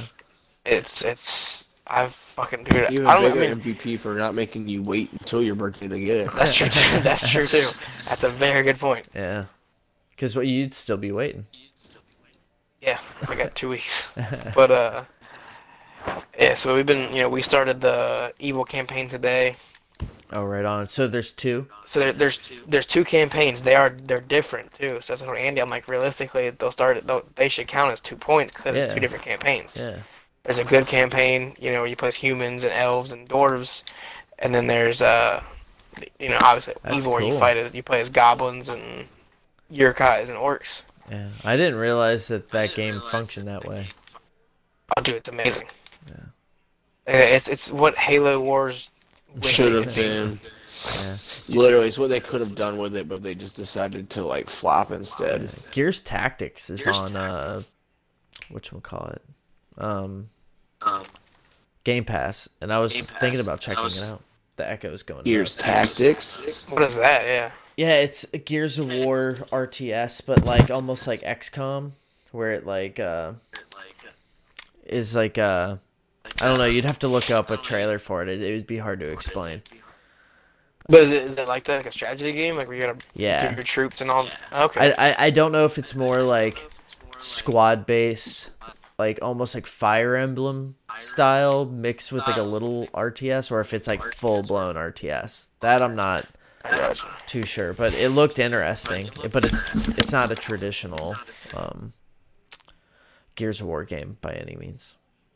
I fucking do it.
You're a bigger MVP for not making you wait until your birthday to get it.
That's true too. That's true too. That's a very good point.
Yeah. Because you'd still be waiting.
Yeah, I got 2 weeks. But yeah. So we've been, we started the Evil campaign today.
Oh, right on. So there's 2.
So there's 2 campaigns. They're different too. So that's what Andy. I'm like, realistically, they should count as 2 points because it's 2 different campaigns.
Yeah.
There's a good campaign, you play as humans and elves and dwarves, and then there's obviously
That's
evil where
cool.
you play as goblins and Urukais and orcs.
Yeah, I didn't realize that game functioned that way.
Oh, dude, it's amazing.
Yeah.
It's what Halo Wars
should have been.
Yeah.
Literally, it's what they could have done with it, but they just decided to flop instead.
Gears Tactics is on whatchamacallit? Game Pass, and I was thinking about checking it out. The echo's going.
Gears Tactics.
What is that? Yeah.
Yeah, it's a Gears of War RTS, but almost like XCOM, where it is I don't know. You'd have to look up a trailer for it. It would be hard to explain.
But is it like that, like a strategy game, like where you gotta get your troops and all? Okay.
I don't know if it's more like squad based, like almost like Fire Emblem style mixed with like a little RTS, or if it's like full blown RTS. That I'm not too sure, but it looked interesting. But it's not a traditional Gears of War game by any means.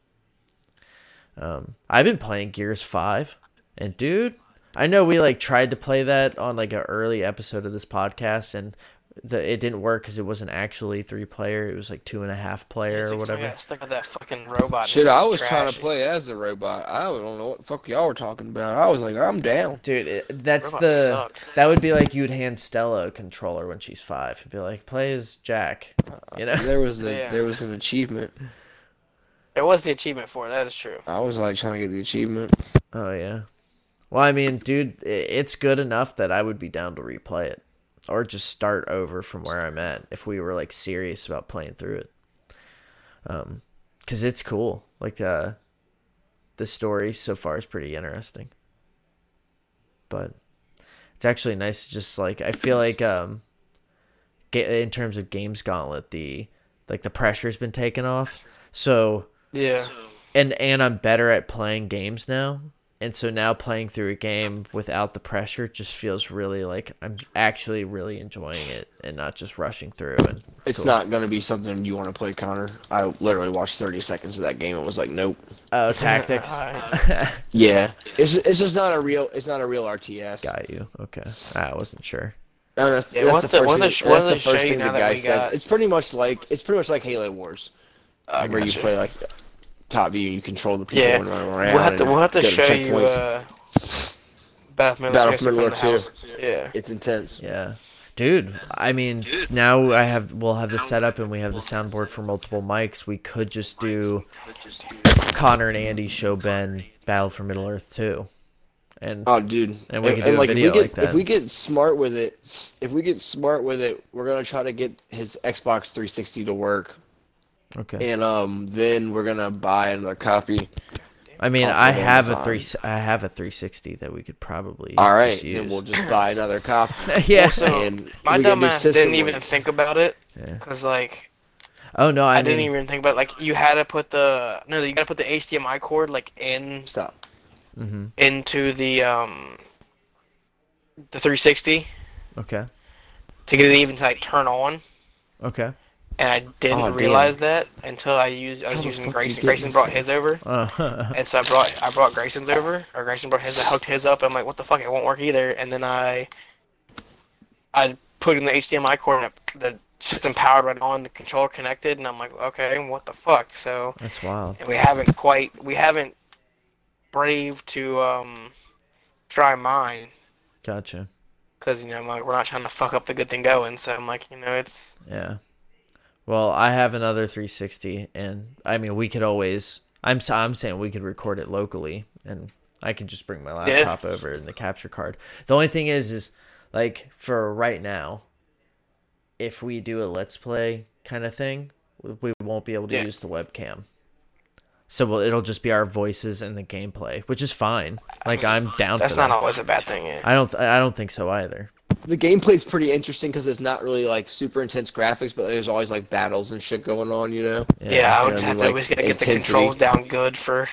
I've been playing Gears 5, and dude, I know we like tried to play that on like an early episode of this podcast, and it didn't work because it wasn't actually 3-player. It was like 2.5 player or whatever.
Yeah, stuck with that fucking robot.
Shit, I was trying to play as a robot. I don't know what the fuck y'all were talking about. I was like, I'm down.
Dude, that would be like you'd hand Stella a controller when she's 5. It'd be like, play as Jack. You know?
There was an achievement.
There was the achievement for it, that is true.
I was like trying to get the achievement.
Oh yeah. Well, I mean, dude, it's good enough that I would be down to replay it. Or just start over from where I'm at if we were like serious about playing through it. 'Cause it's cool. Like the story so far is pretty interesting. But it's actually nice to just like, I feel like in terms of Games Gauntlet, the pressure's been taken off. So
yeah.
And I'm better at playing games now. And so now playing through a game without the pressure just feels really like I'm actually really enjoying it and not just rushing through. And
it's cool. Not going to be something you want to play, Connor. I literally watched 30 seconds of that game and was like, nope.
Oh, tactics.
Yeah, it's just not a real. It's not a real RTS.
Got you. Okay, I wasn't sure.
No, that's the first thing the guy says. It's pretty much like Halo Wars, where you play like top view, you control the people and run around.
We'll have to show you
Battlefield War 2.
Yeah,
it's intense.
Yeah, dude. I mean, now we'll have this set up and we have the soundboard for multiple mics. We could just do Connor and Andy show Ben Battle for Middle Earth 2. And
oh, dude,
and we can do a video like that.
If we get smart with it, we're gonna try to get his Xbox 360 to work.
Okay.
And then we're gonna buy another copy.
I mean, I have a 360 that we could probably.
All right,
just use.
then we'll just buy another copy.
Yeah.
And my dumbass didn't even think about it because like.
Oh no! I
didn't even think about it. Like you had to put the HDMI cord like in.
Stop.
Mm-hmm.
Into the 360.
Okay.
To get it even to like turn on.
Okay.
And I didn't realize that until I was using Grayson. Grayson brought his over, and so I brought Grayson's over, or Grayson brought his. I hooked his up. And I'm like, what the fuck? It won't work either. And then I put in the HDMI cord, and the system powered right on. The controller connected, and I'm like, okay, what the fuck? So
that's wild.
And we haven't braved to try mine.
Gotcha.
Because like we're not trying to fuck up the good thing going. So I'm like, it's
yeah. Well, I have another 360, and I mean, we could always. I'm saying we could record it locally, and I could just bring my laptop over and the capture card. The only thing is like for right now, if we do a let's play kind of thing, we won't be able to use the webcam. So it'll just be our voices and the gameplay, which is fine. Like I'm down for that.
That's not always a bad thing. Yeah.
I don't think so either.
The gameplay's pretty interesting because it's not really like super intense graphics, but there's always like battles and shit going on,
Yeah, I would have to always get the controls down good for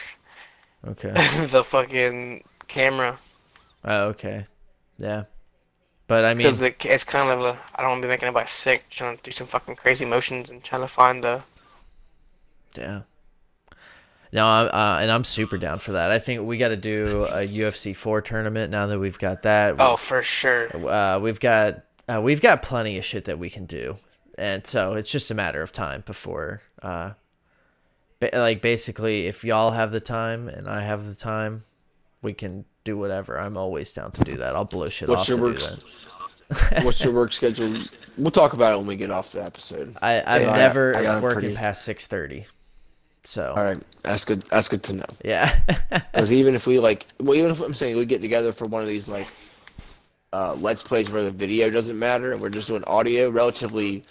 the fucking camera.
Oh, okay. Yeah. But I mean...
Because it's kind of I don't want to be making anybody sick trying to do some fucking crazy motions and trying to find the...
Yeah. No, and I'm super down for that. I think we got to do a UFC 4 tournament now that we've got that.
Oh, for sure.
We've got plenty of shit that we can do, and so it's just a matter of time before, basically, if y'all have the time and I have the time, we can do whatever. I'm always down to do that. I'll blow shit off to do that.
What's your work schedule? We'll talk about it when we get off the episode.
I'm never working past 6:30. So
all right, that's good. That's good to know.
Yeah,
because even if I'm saying we get together for one of these like let's plays where the video doesn't matter and we're just doing audio, relatively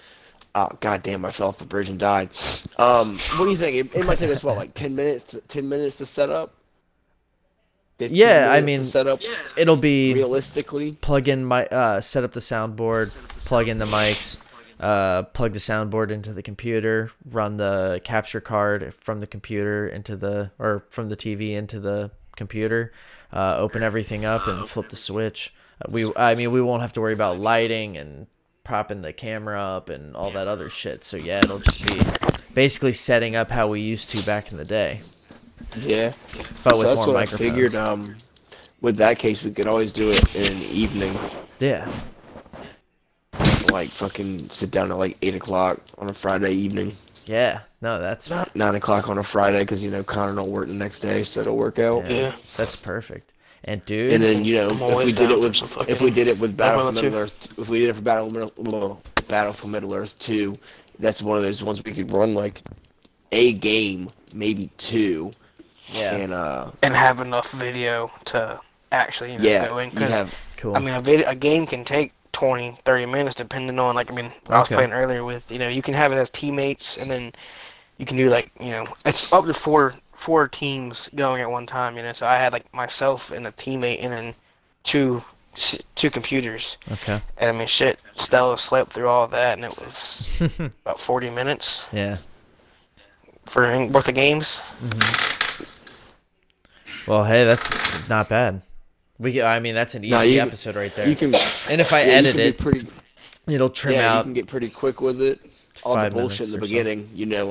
Oh, goddamn, I fell off the bridge and died. What do you think? It might take us, what, like 10 minutes? 10 minutes to set up?
Yeah, I mean,
to set up
it'll be
realistically.
Plug in set up the soundboard, plug in the mics, plug the soundboard into the computer, run the capture card from the computer from the TV into the computer, open everything up and flip the switch. We won't have to worry about lighting and propping the camera up and all that other shit. So yeah, it'll just be basically setting up how we used to back in the day.
Yeah,
but
so
with
that's
more
what
microphones.
I figured. With that case, we could always do it in an evening.
Yeah.
Like fucking sit down at like 8 o'clock on a Friday evening.
Yeah, no, that's
not 9 o'clock on a Friday because Connor don't work the next day, so it'll work out.
Yeah,
that's perfect. And dude,
and then if we did it with Battlefield Middle Earth, if we did it for Battlefield Middle Earth 2, that's one of those ones we could run like a game, maybe two.
Yeah.
And
have enough video to actually go in.
Cool.
I mean, a game can take 20, 30 minutes depending on, I was playing earlier with, you can have it as teammates, and then you can do it's up to four teams going at one time, so I had myself and a teammate and then two computers.
Okay.
And I mean, shit, Stella slept through all of that, and it was about 40 minutes.
Yeah.
For both the games.
Mm-hmm. Well, hey, that's not bad. That's an easy episode right there. And if I edit it, it'll trim out.
You can get pretty quick with it. All the bullshit in the beginning,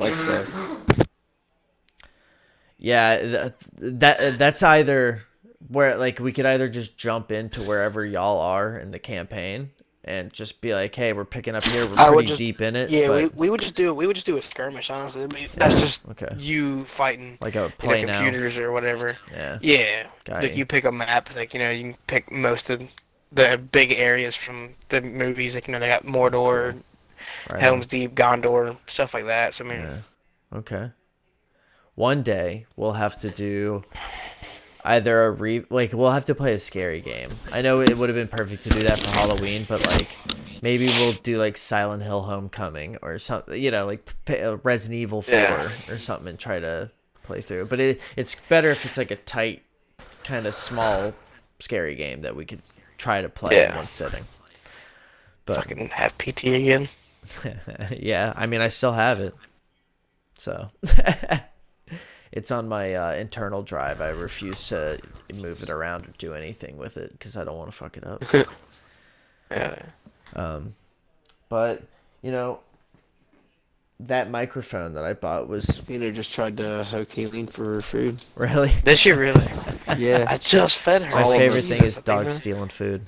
Yeah, that's either where we could either just jump into wherever y'all are in the campaign and just be like, hey, we're picking up here. We're pretty deep in it.
Yeah, we would just do a skirmish. Honestly, that's just you fighting
like a play
computers or whatever.
Yeah.
Yeah. You pick a map. You can pick most of the big areas from the movies. They got Mordor, Helm's Deep, Gondor, stuff like that. So I mean.
Yeah. Okay. One day we'll have to do either we'll have to play a scary game. I know it would have been perfect to do that for Halloween, but maybe we'll do Silent Hill Homecoming or something, Resident Evil 4 or something and try to play through. But it's better if it's a tight, kind of small, scary game that we could try to play in one sitting. But
fucking have PT again.
Yeah, I mean I still have it, so. It's on my internal drive. I refuse to move it around or do anything with it because I don't want to fuck it up.
Yeah.
But that microphone that I bought was.
Athena just tried to hoe Kayleen for her food.
Really?
Did she really?
Yeah.
I just fed her.
My favorite thing is dogs stealing food.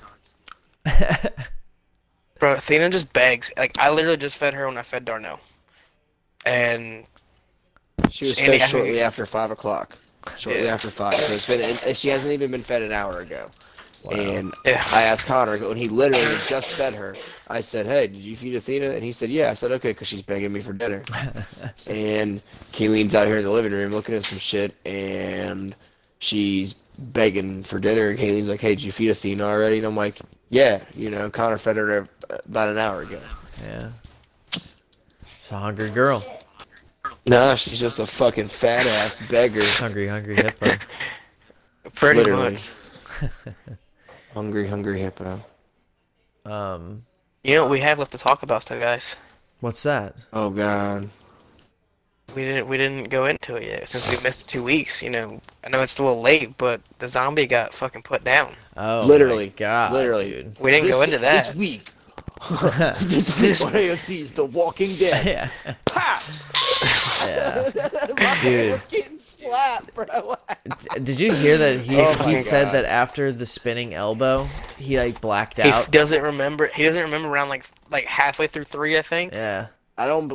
Bro, Athena just begs. I literally just fed her when I fed Darnell, and.
She was fed shortly after 5 o'clock. After 5. So she hasn't even been fed an hour ago. Wow. And I asked Connor, when he literally just fed her, I said, hey, did you feed Athena? And he said, yeah. I said, okay, because she's begging me for dinner. And Kayleen's out here in the living room looking at some shit, and she's begging for dinner. And Kayleen's like, hey, did you feed Athena already? And I'm like, yeah. Connor fed her about an hour ago.
Yeah. It's a hungry girl.
Nah, she's just a fucking fat ass beggar.
Hungry hippo.
Pretty much.
Hungry hippo.
You know what we have left to talk about still, guys?
What's that?
Oh god.
We didn't go into it yet since we missed 2 weeks. I know it's a little late, but the zombie got fucking put down.
Oh,
literally,
my God,
literally.
Dude.
We didn't go into that
this week. This week on AFC is The Walking Dead.
Yeah.
Ha!
Yeah.
Dude. Man was getting slapped, bro.
Did you hear that he said that after the spinning elbow, he blacked out?
He doesn't remember around like halfway through 3, I think.
Yeah.
I don't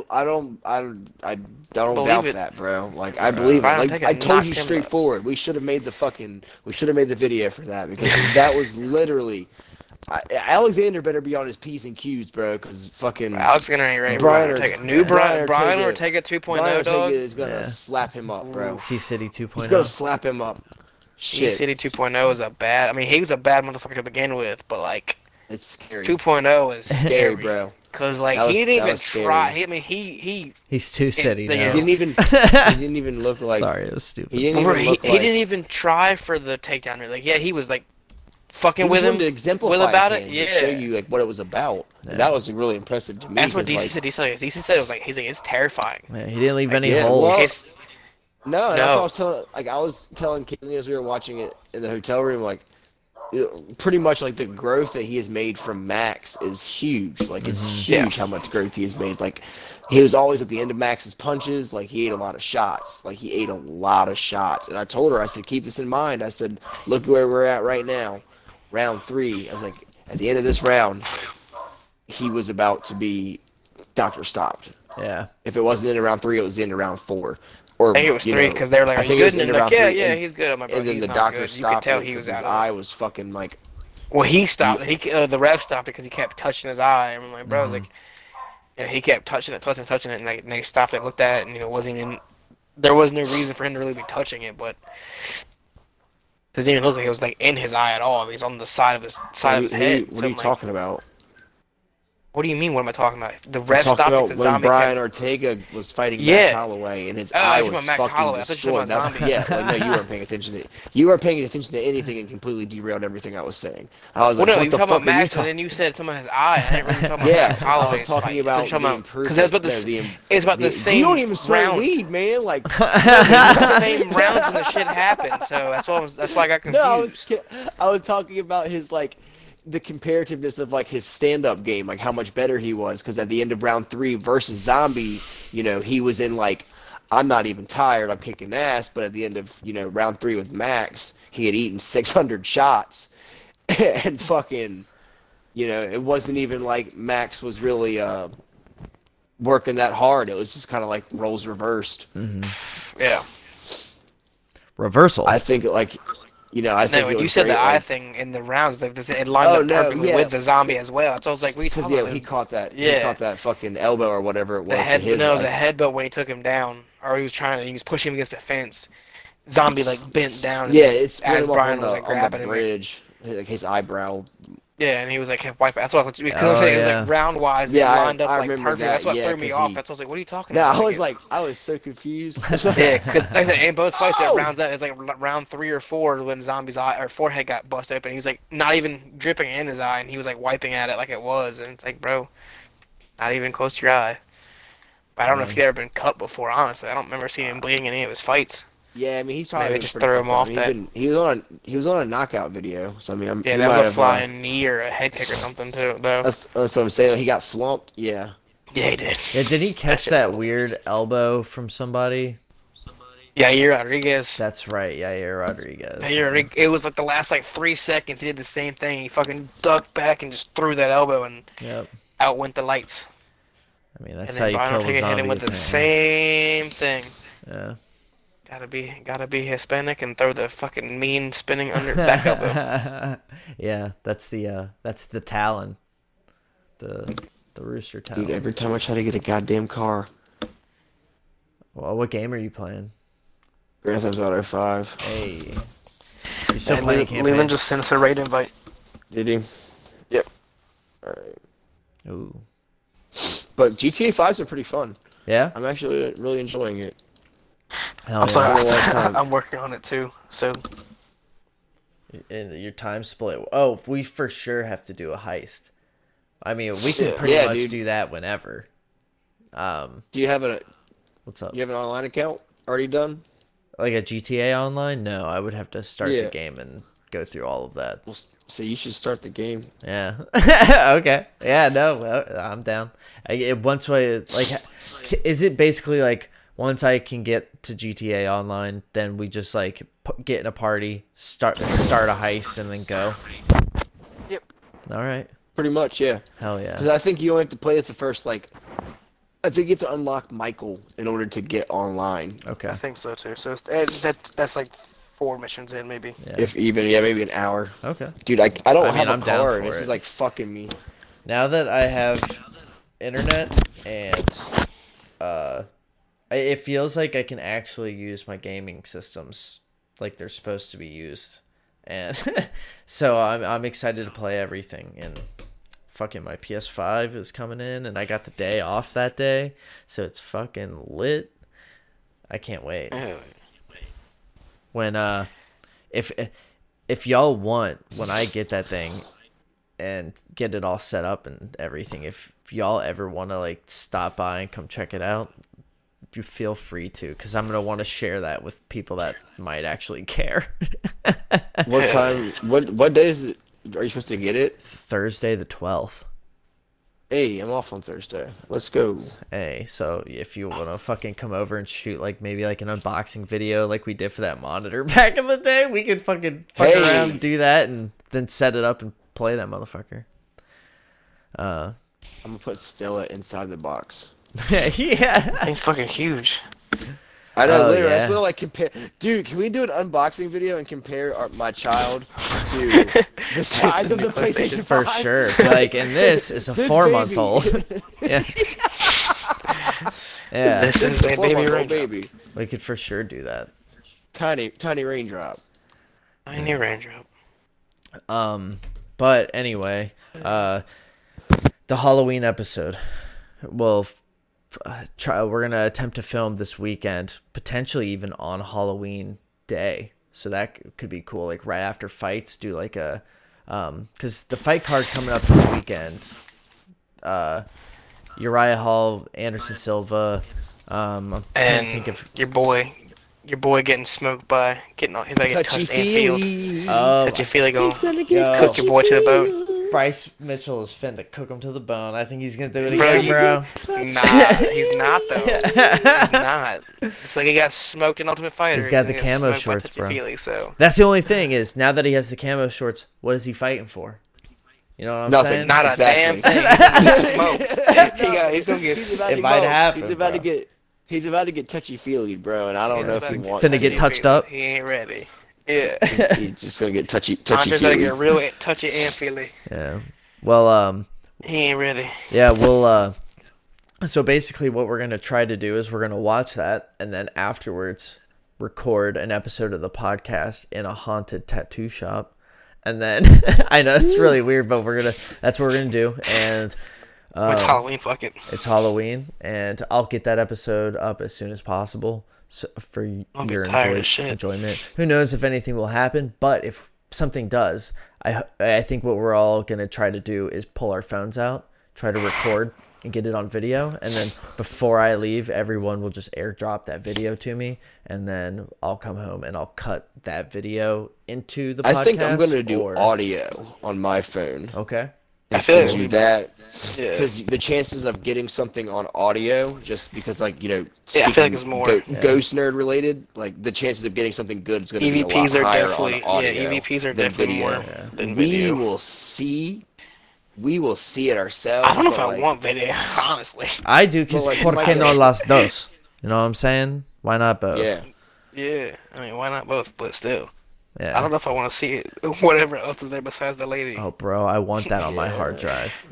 doubt that, bro. I believe it. I told you straightforward. We should have made the video for that because that was literally. Alexander better be on his P's and Q's, bro, because fucking
Alexander ain't ready. Brian Ortega 2.0
Brian
dog
Ortega is gonna slap him up, bro.
T-City 2.0.
He's gonna slap him up. Shit.
T-City 2.0 is he was a bad motherfucker to begin with, but
It's scary.
2.0 is
scary, bro.
Cause like he didn't even try.
He's too steady now.
He didn't even look like.
Sorry, it was stupid.
He didn't even try for the takedown. Like he was like fucking with him
to exemplify
about it.
To show you like what it was about. Yeah. That was really impressive to me.
That's what DC said. DC said it was like it's terrifying.
Yeah, he didn't leave any holes.
Well, that's what I was telling Kaylee as we were watching it in the hotel room. Like, pretty much like the growth that he has made from Max is huge. Like it's huge how much growth he has made. Like he was always at the end of Max's punches. Like he ate a lot of shots. And I told her, I said, keep this in mind. I said, look where we're at right now, round 3. I was like, at the end of this round, he was about to be doctor stopped.
Yeah.
If it wasn't in round 3, it was in round 4. Or,
I think it was 3 because they were like, "Are you good?" And like, "Yeah, he's good." I'm like,
and then the doctor stopped. You could tell he was out. His eye was fucking like.
Well, he stopped. The ref stopped it because he kept touching his eye. I'm like, bro, I was like, he kept touching it, and they stopped it, looked at it, and it wasn't even. There was no reason for him to really be touching it, but it didn't even look like it was like in his eye at all. He was on the side of his head.
What are you talking about?
What do you mean? What am I talking about? The ref stopped
about
it.
When Brian Ortega was fighting Max Holloway, and his eye was fucking
Holloway.
destroyed. No, you weren't paying attention. You weren't paying attention to anything and completely derailed everything I was saying. I was like,
"What
the
fuck
about
Max?" And then you said something about his eye. I didn't really talk about Max Holloway's
I was talking about the improvement.
Because that's about it's about the same.
You don't even smoke weed, man. Like
the same rounds when the shit happened. So that's why I got confused.
No, I was talking about his like. The comparativeness of like his stand-up game, like how much better he was, because at the end of round 3 versus Zombie, he was in like, I'm not even tired, I'm kicking ass, but at the end of round 3 with Max, he had eaten 600 shots, and fucking, it wasn't even like Max was really working that hard. It was just kind of like roles reversed.
Yeah,
reversal.
I think like. I think
when you said the eye thing in the rounds, like it lined up perfectly with the Zombie as well. So I was like, "We talking about?"
He caught that. Yeah. He caught that fucking elbow or whatever it was.
It was a headbutt when he took him down, or he was pushing him against the fence. Zombie like bent down.
It's
as Brian was like grabbing
on the bridge, like his eyebrow.
Yeah, and he was like kept wiping. That's what I thought. Because I'm saying it was like round wise, lined up like perfect. That's what threw me off. I was like, "What are you talking about?"
No, I was so confused.
Yeah, because like I said, in both fights, it rounds out. It's like round 3 or 4 when Zombie's eye or forehead got busted open. He was like not even dripping in his eye, and he was like wiping at it like it was, and it's like, bro, not even close to your eye. But I don't know if he'd ever been cut before. Honestly, I don't remember seeing him bleeding in any of his fights.
Yeah, I mean, he's probably
just threw him off.
He was on a knockout video, so I mean,
that was a flying knee or a head kick or something too. Though
that's what I'm saying. He got slumped. Yeah.
Yeah, he did.
Yeah, did he catch that weird elbow from somebody?
Yair Rodriguez.
That's right, Yair Rodriguez.
It was like the last 3 seconds. He did the same thing. He fucking ducked back and just threw that elbow, and out went the lights.
I mean, that's how you kill the zombie.
Hit him with the same thing.
Yeah.
Gotta be Hispanic and throw the fucking mean spinning under back elbow.
Yeah, that's the Talon, the Rooster Talon.
Dude, every time I try to get a goddamn car.
Well, what game are you playing?
Grand Theft Auto 5.
Hey, you still playing campaign?
Leland just sent us a raid invite.
Did he?
Yep.
All right.
Ooh.
But GTA 5s are pretty fun.
Yeah.
I'm actually really enjoying it.
I'm sorry, I'm working on it too. So,
and your time split. Oh, we for sure have to do a heist. I mean, we can pretty much do that whenever.
Do you have
what's up?
You have an online account already done?
Like a GTA Online? No, I would have to start the game and go through all of that.
Well, so you should start the game.
Yeah. Okay. Yeah. No, I'm down. Once is it basically like? Once I can get to GTA Online, then we just like get in a party, start a heist, and then go.
Yep.
All right.
Pretty much, yeah.
Hell yeah.
Because I think you only have to play it the first I think you have to unlock Michael in order to get online.
Okay.
I think so too. So that's like 4 missions in maybe.
Yeah.
If even maybe an hour.
Okay.
Dude, I don't have a car, and this is like fucking me.
Now that I have internet and it feels like I can actually use my gaming systems like they're supposed to be used. And so I'm excited to play everything. And fucking my PS5 is coming in, and I got the day off that day, so it's fucking lit. I can't wait. When if y'all want, when I get that thing and get it all set up and everything, if y'all ever want to like stop by and come check it out, you feel free to, because I'm gonna want to share that with people that might actually care.
What time? What day is it? Are you supposed to get it?
Thursday the 12th.
Hey, I'm off on Thursday. Let's go.
Hey, so if you want to fucking come over and shoot like maybe like an unboxing video like we did for that monitor back in the day, we could fucking fuck around, do that, and then set it up and play that motherfucker.
I'm gonna put Stella inside the box.
Yeah.
It's fucking huge.
I know, literally. I just want to like compare. Dude, can we do an unboxing video and compare my child to the size of the PlayStation 5?
For sure. Like, and this is a 4-month-old. Yeah. Yeah.
This is a
baby.
We could for sure do that.
Tiny raindrop.
Tiny raindrop.
But anyway, the Halloween episode. Well, we're gonna attempt to film this weekend, potentially even on Halloween day, so that could be cool. Like right after fights, do like a because the fight card coming up this weekend, Uriah Hall, Anderson Silva, I'm trying to think of
your boy getting smoked by getting all, he's gonna get touched and field. Touchy-feely going cook your boy to the bone.
Bryce Mitchell is finna cook him to the bone. I think he's gonna do it again, bro.
Nah, he's not though. He's not. It's like he got smoked in Ultimate Fighter.
He's got the camo shorts, bro.
So
that's the only thing is now that he has the camo shorts, what is he fighting for? You know what I'm saying?
Not exactly. A damn thing. He's smoked. He's gonna get.
It might happen.
He's about to get touchy-feely, bro, and I don't know if he wants.
Finna get touched up.
He ain't ready. Yeah.
He's just gonna get touchy
Andre's gonna get real touchy and feely.
Yeah. Well,
he ain't ready.
Yeah, we'll so basically what we're gonna try to do is we're gonna watch that and then afterwards record an episode of the podcast in a haunted tattoo shop. And then I know it's really weird, but that's what we're gonna do. And
it's Halloween, fuck it.
It's Halloween, and I'll get that episode up as soon as possible. So for your enjoyment. Who knows if anything will happen, but if something does, I think what we're all going to try to do is pull our phones out, try to record and get it on video, and then before I leave, everyone will just airdrop that video to me, and then I'll come home and I'll cut that video into the podcast.
I think I'm going to do audio on my phone.
Okay.
I send you that because the chances of getting something on audio, just because like I feel
like it's more
ghost nerd related. Like the chances of getting something good is going to be a lot higher on audio.
EVPs are definitely more than video.
We will see it ourselves.
I don't know if I want video, honestly.
I do, because ¿por qué no las dos? You know what I'm saying? Why not both?
Yeah.
I mean, why not both? But still.
Yeah.
I don't know if I want to see it. Whatever else is there besides the lady.
Oh, bro, I want that on my hard drive.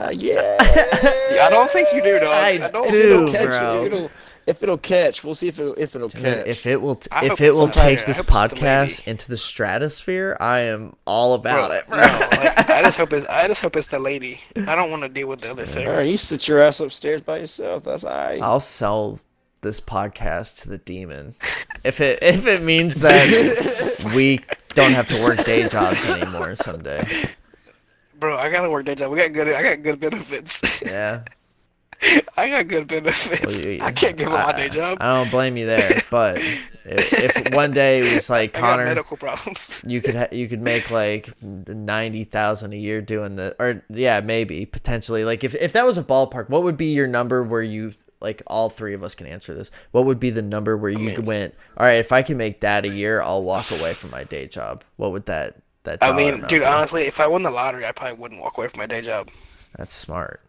I
don't think you do, dog.
I do, bro.
If it'll catch, we'll see if it'll catch.
If it will take this podcast into the stratosphere, I am all about it, bro.
No, I just hope it's the lady. I don't want to deal with the other thing.
All right, you sit your ass upstairs by yourself. That's all right.
I'll sell this podcast to the demon if it means that we don't have to work day jobs anymore someday.
Bro, I gotta work day job. I got good benefits.
Yeah.
I got good benefits. Well, I can't give up my day job.
I don't blame you there, but if one day it was like Connor,
I got medical problems.
you could make like 90,000 a year doing the, or maybe potentially, like if that was a ballpark, what would be your number where you, like, all three of us can answer this? What would be the number where you went, all right, if I can make that a year, I'll walk away from my day job? What would that
I mean, dude, honestly, if I won the lottery, I probably wouldn't walk away from my day job.
That's smart.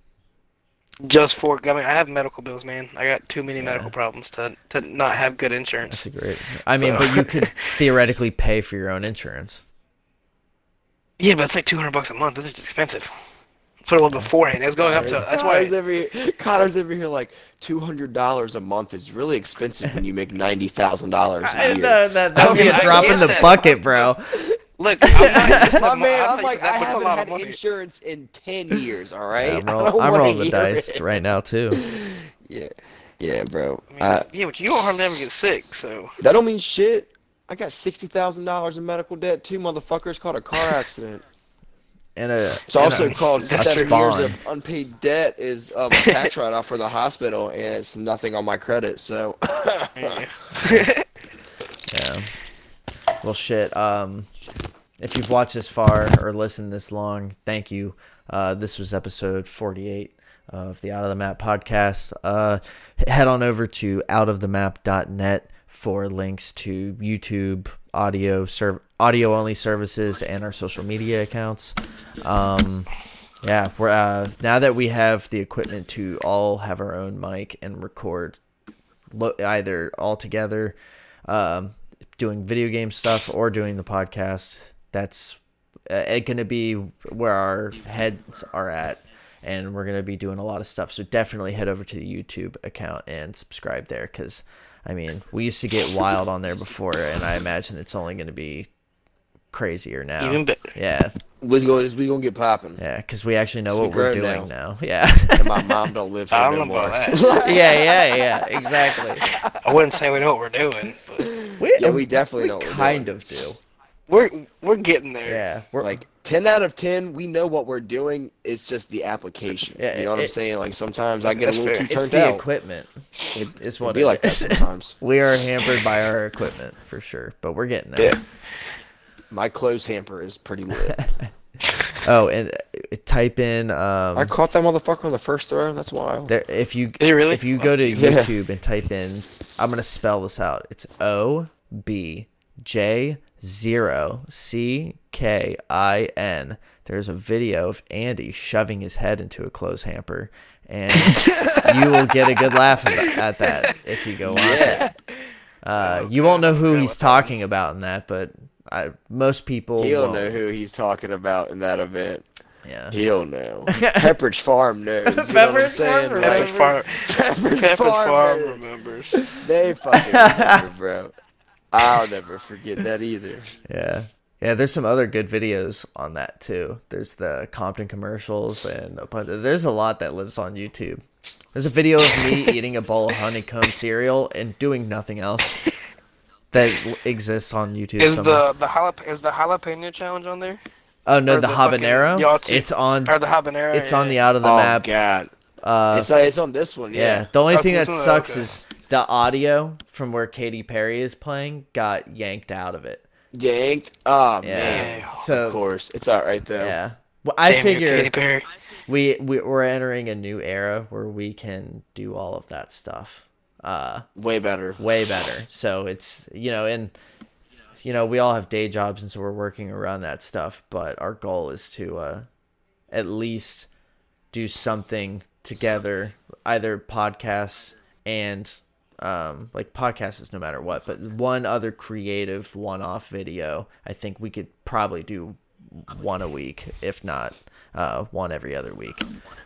I have medical bills, man. I got too many medical problems to not have good insurance.
That's great. I mean, but you could theoretically pay for your own insurance.
Yeah, but it's like $200 a month. This is expensive. That's what it was beforehand. It's going up to. That's why
Connor's over here like $200 a month is really expensive when you make $90,000 a year.
That would be a drop in the bucket, bro.
Look, I'm
My man, I'm like, I haven't had insurance in 10 years, all right?
Yeah, I'm rolling the dice right now, too.
Yeah, bro.
Yeah, but you don't hardly ever get sick, so.
That don't mean shit. I got $60,000 in medical debt, too, motherfucker. It's called a car accident. It's also called 7 years of unpaid debt is a tax write-off for the hospital, and it's nothing on my credit, so.
Yeah. Well, shit. If you've watched this far or listened this long, thank you. This was episode 48 of the Out of the Map podcast. Head on over to outofthemap.net for links to YouTube, audio only services, and our social media accounts. Yeah, we're now that we have the equipment to all have our own mic and record either all together, doing video game stuff or doing the podcast. That's going to be where our heads are at, and we're going to be doing a lot of stuff. So definitely head over to the YouTube account and subscribe there, because I mean, we used to get wild on there before, and I imagine it's only going to be crazier now.
Even better.
Yeah.
We gonna get popping.
Yeah, because we actually know what we're doing now. Yeah.
And my mom don't live here
I don't know
anymore.
about that.
Yeah, exactly.
I wouldn't say we know what we're doing, but
We definitely know what we're
kind
doing.
of do.
we're getting there.
Yeah, we're
Like 10 out of 10, we know what we're doing. It's just the application.
Yeah,
you know what I'm saying? Like sometimes I get a little too
it's
turned
the
out.
equipment. It's what
It'd be like that sometimes.
We are hampered by our equipment for sure, but we're getting there.
Yeah.
My clothes hamper is pretty lit.
Oh, and type in.
I caught that motherfucker on the first throw. That's wild.
There, if you
really?
if you go to
Yeah.
YouTube and type in, I'm gonna spell this out. It's OBJ0CKIN. There's a video of Andy shoving his head into a clothes hamper, and you will get a good laugh at that if you go watch it. You won't know who he's talking about in that, but most people
He'll
won't.
know who he's talking about in that event.
Yeah.
He'll know. Pepperidge Farm knows. You know what I'm
Pepperidge
saying?
Farm
Like,
Pepperidge Farm
knows.
remembers.
They fucking remember, bro. I'll never forget that either.
Yeah. Yeah, there's some other good videos on that too. There's the Compton commercials and there's a lot that lives on YouTube. There's a video of me eating a bowl of honeycomb cereal and doing nothing else that exists on YouTube.
Is
somewhere.
the jalapeno challenge on there?
Oh no,
or
the
the fucking
habanero.
Yahtzee?
It's on.
Or the habanero?
It's on the Out of the
Oh
Map.
god. It's on this one,
Yeah.
yeah.
The only
Oh,
thing
this
that
one?
sucks
Okay.
is the audio from where Katy Perry is playing got yanked out of it.
Yanked. Oh
Yeah.
man.
So
Of course. It's alright though.
yeah. Well, I
Damn, you're Katy
figure
Perry.
we're entering a new era where we can do all of that stuff.
Way better.
Way better. So it's, and we all have day jobs, and so we're working around that stuff, but our goal is to at least do something together, either podcast and like podcast is no matter what, but one other creative one-off video. I think we could probably do one a week, if not one every other week.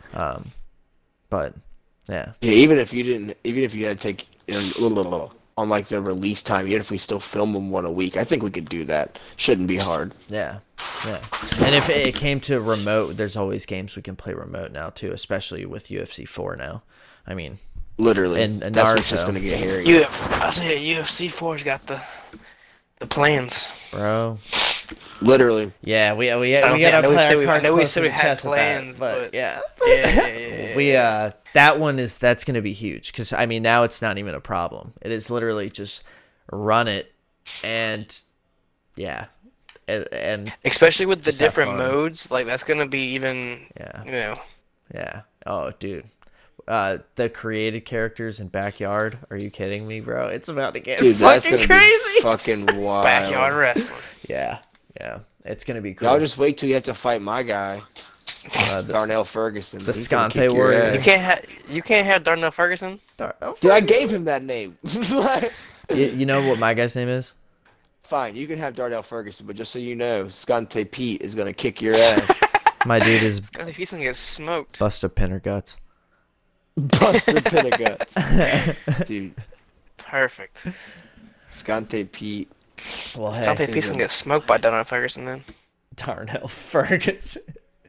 But yeah.
Yeah, even if you had to take a little on like the release time, even if we still film them one a week, I think we could do that. Shouldn't be hard.
Yeah. And if it came to remote, there's always games we can play remote now too, especially with UFC 4 now. I mean,
Literally.
And
that's what's just
Naruto.
gonna get hairy.
I say UFC 4's got the plans.
bro.
Literally.
Yeah, we
don't
gotta
think- I know we
play
said
our
we- I
cards
know we
close
said
to
we
the
had
chest with that,
plans,
but
but-
yeah.
Yeah.
We that's gonna be huge, because I mean now it's not even a problem. It is literally just run it, and yeah, and
Especially with the
Just have
different
fun.
modes, like that's gonna be even.
yeah. Yeah. Oh, dude. The created characters in Backyard. Are you kidding me, bro? It's about to get
Dude, that's
fucking
gonna
crazy.
be fucking wild.
Backyard wrestling.
Yeah. It's gonna be cool.
Y'all just wait till you have to fight my guy,
The
Darnell Ferguson.
the
He's gonna
Scante
kick your
Warrior.
ass.
You can't have Darnell Ferguson.
Dude, I gave him that name.
You know what my guy's name is?
Fine, you can have Darnell Ferguson, but just so you know, Scante Pete is gonna kick your ass.
My dude is
He's gonna get smoked.
Busta Penderguts.
Buster Penneguts. Dude,
Perfect.
Scante Pete
Well,
I don't think he's gonna get smoked by Darnell Ferguson then.
Darnell Ferguson.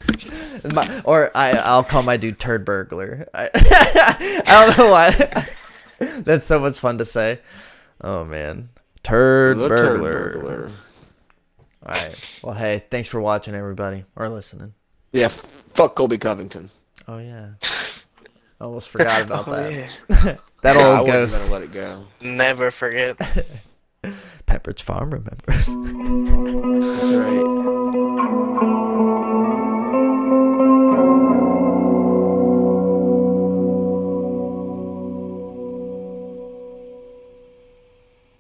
I'll call my dude Turd Burglar. I don't know why. That's so much fun to say. Oh man, Turd Burglar. All right. Well, hey, thanks for watching, everybody, or listening.
Yeah, fuck Colby Covington.
Oh yeah. Almost forgot about that.
Yeah.
That old ghost.
I wasn't gonna let it go.
Never forget.
Pepperidge Farm remembers.
That's right.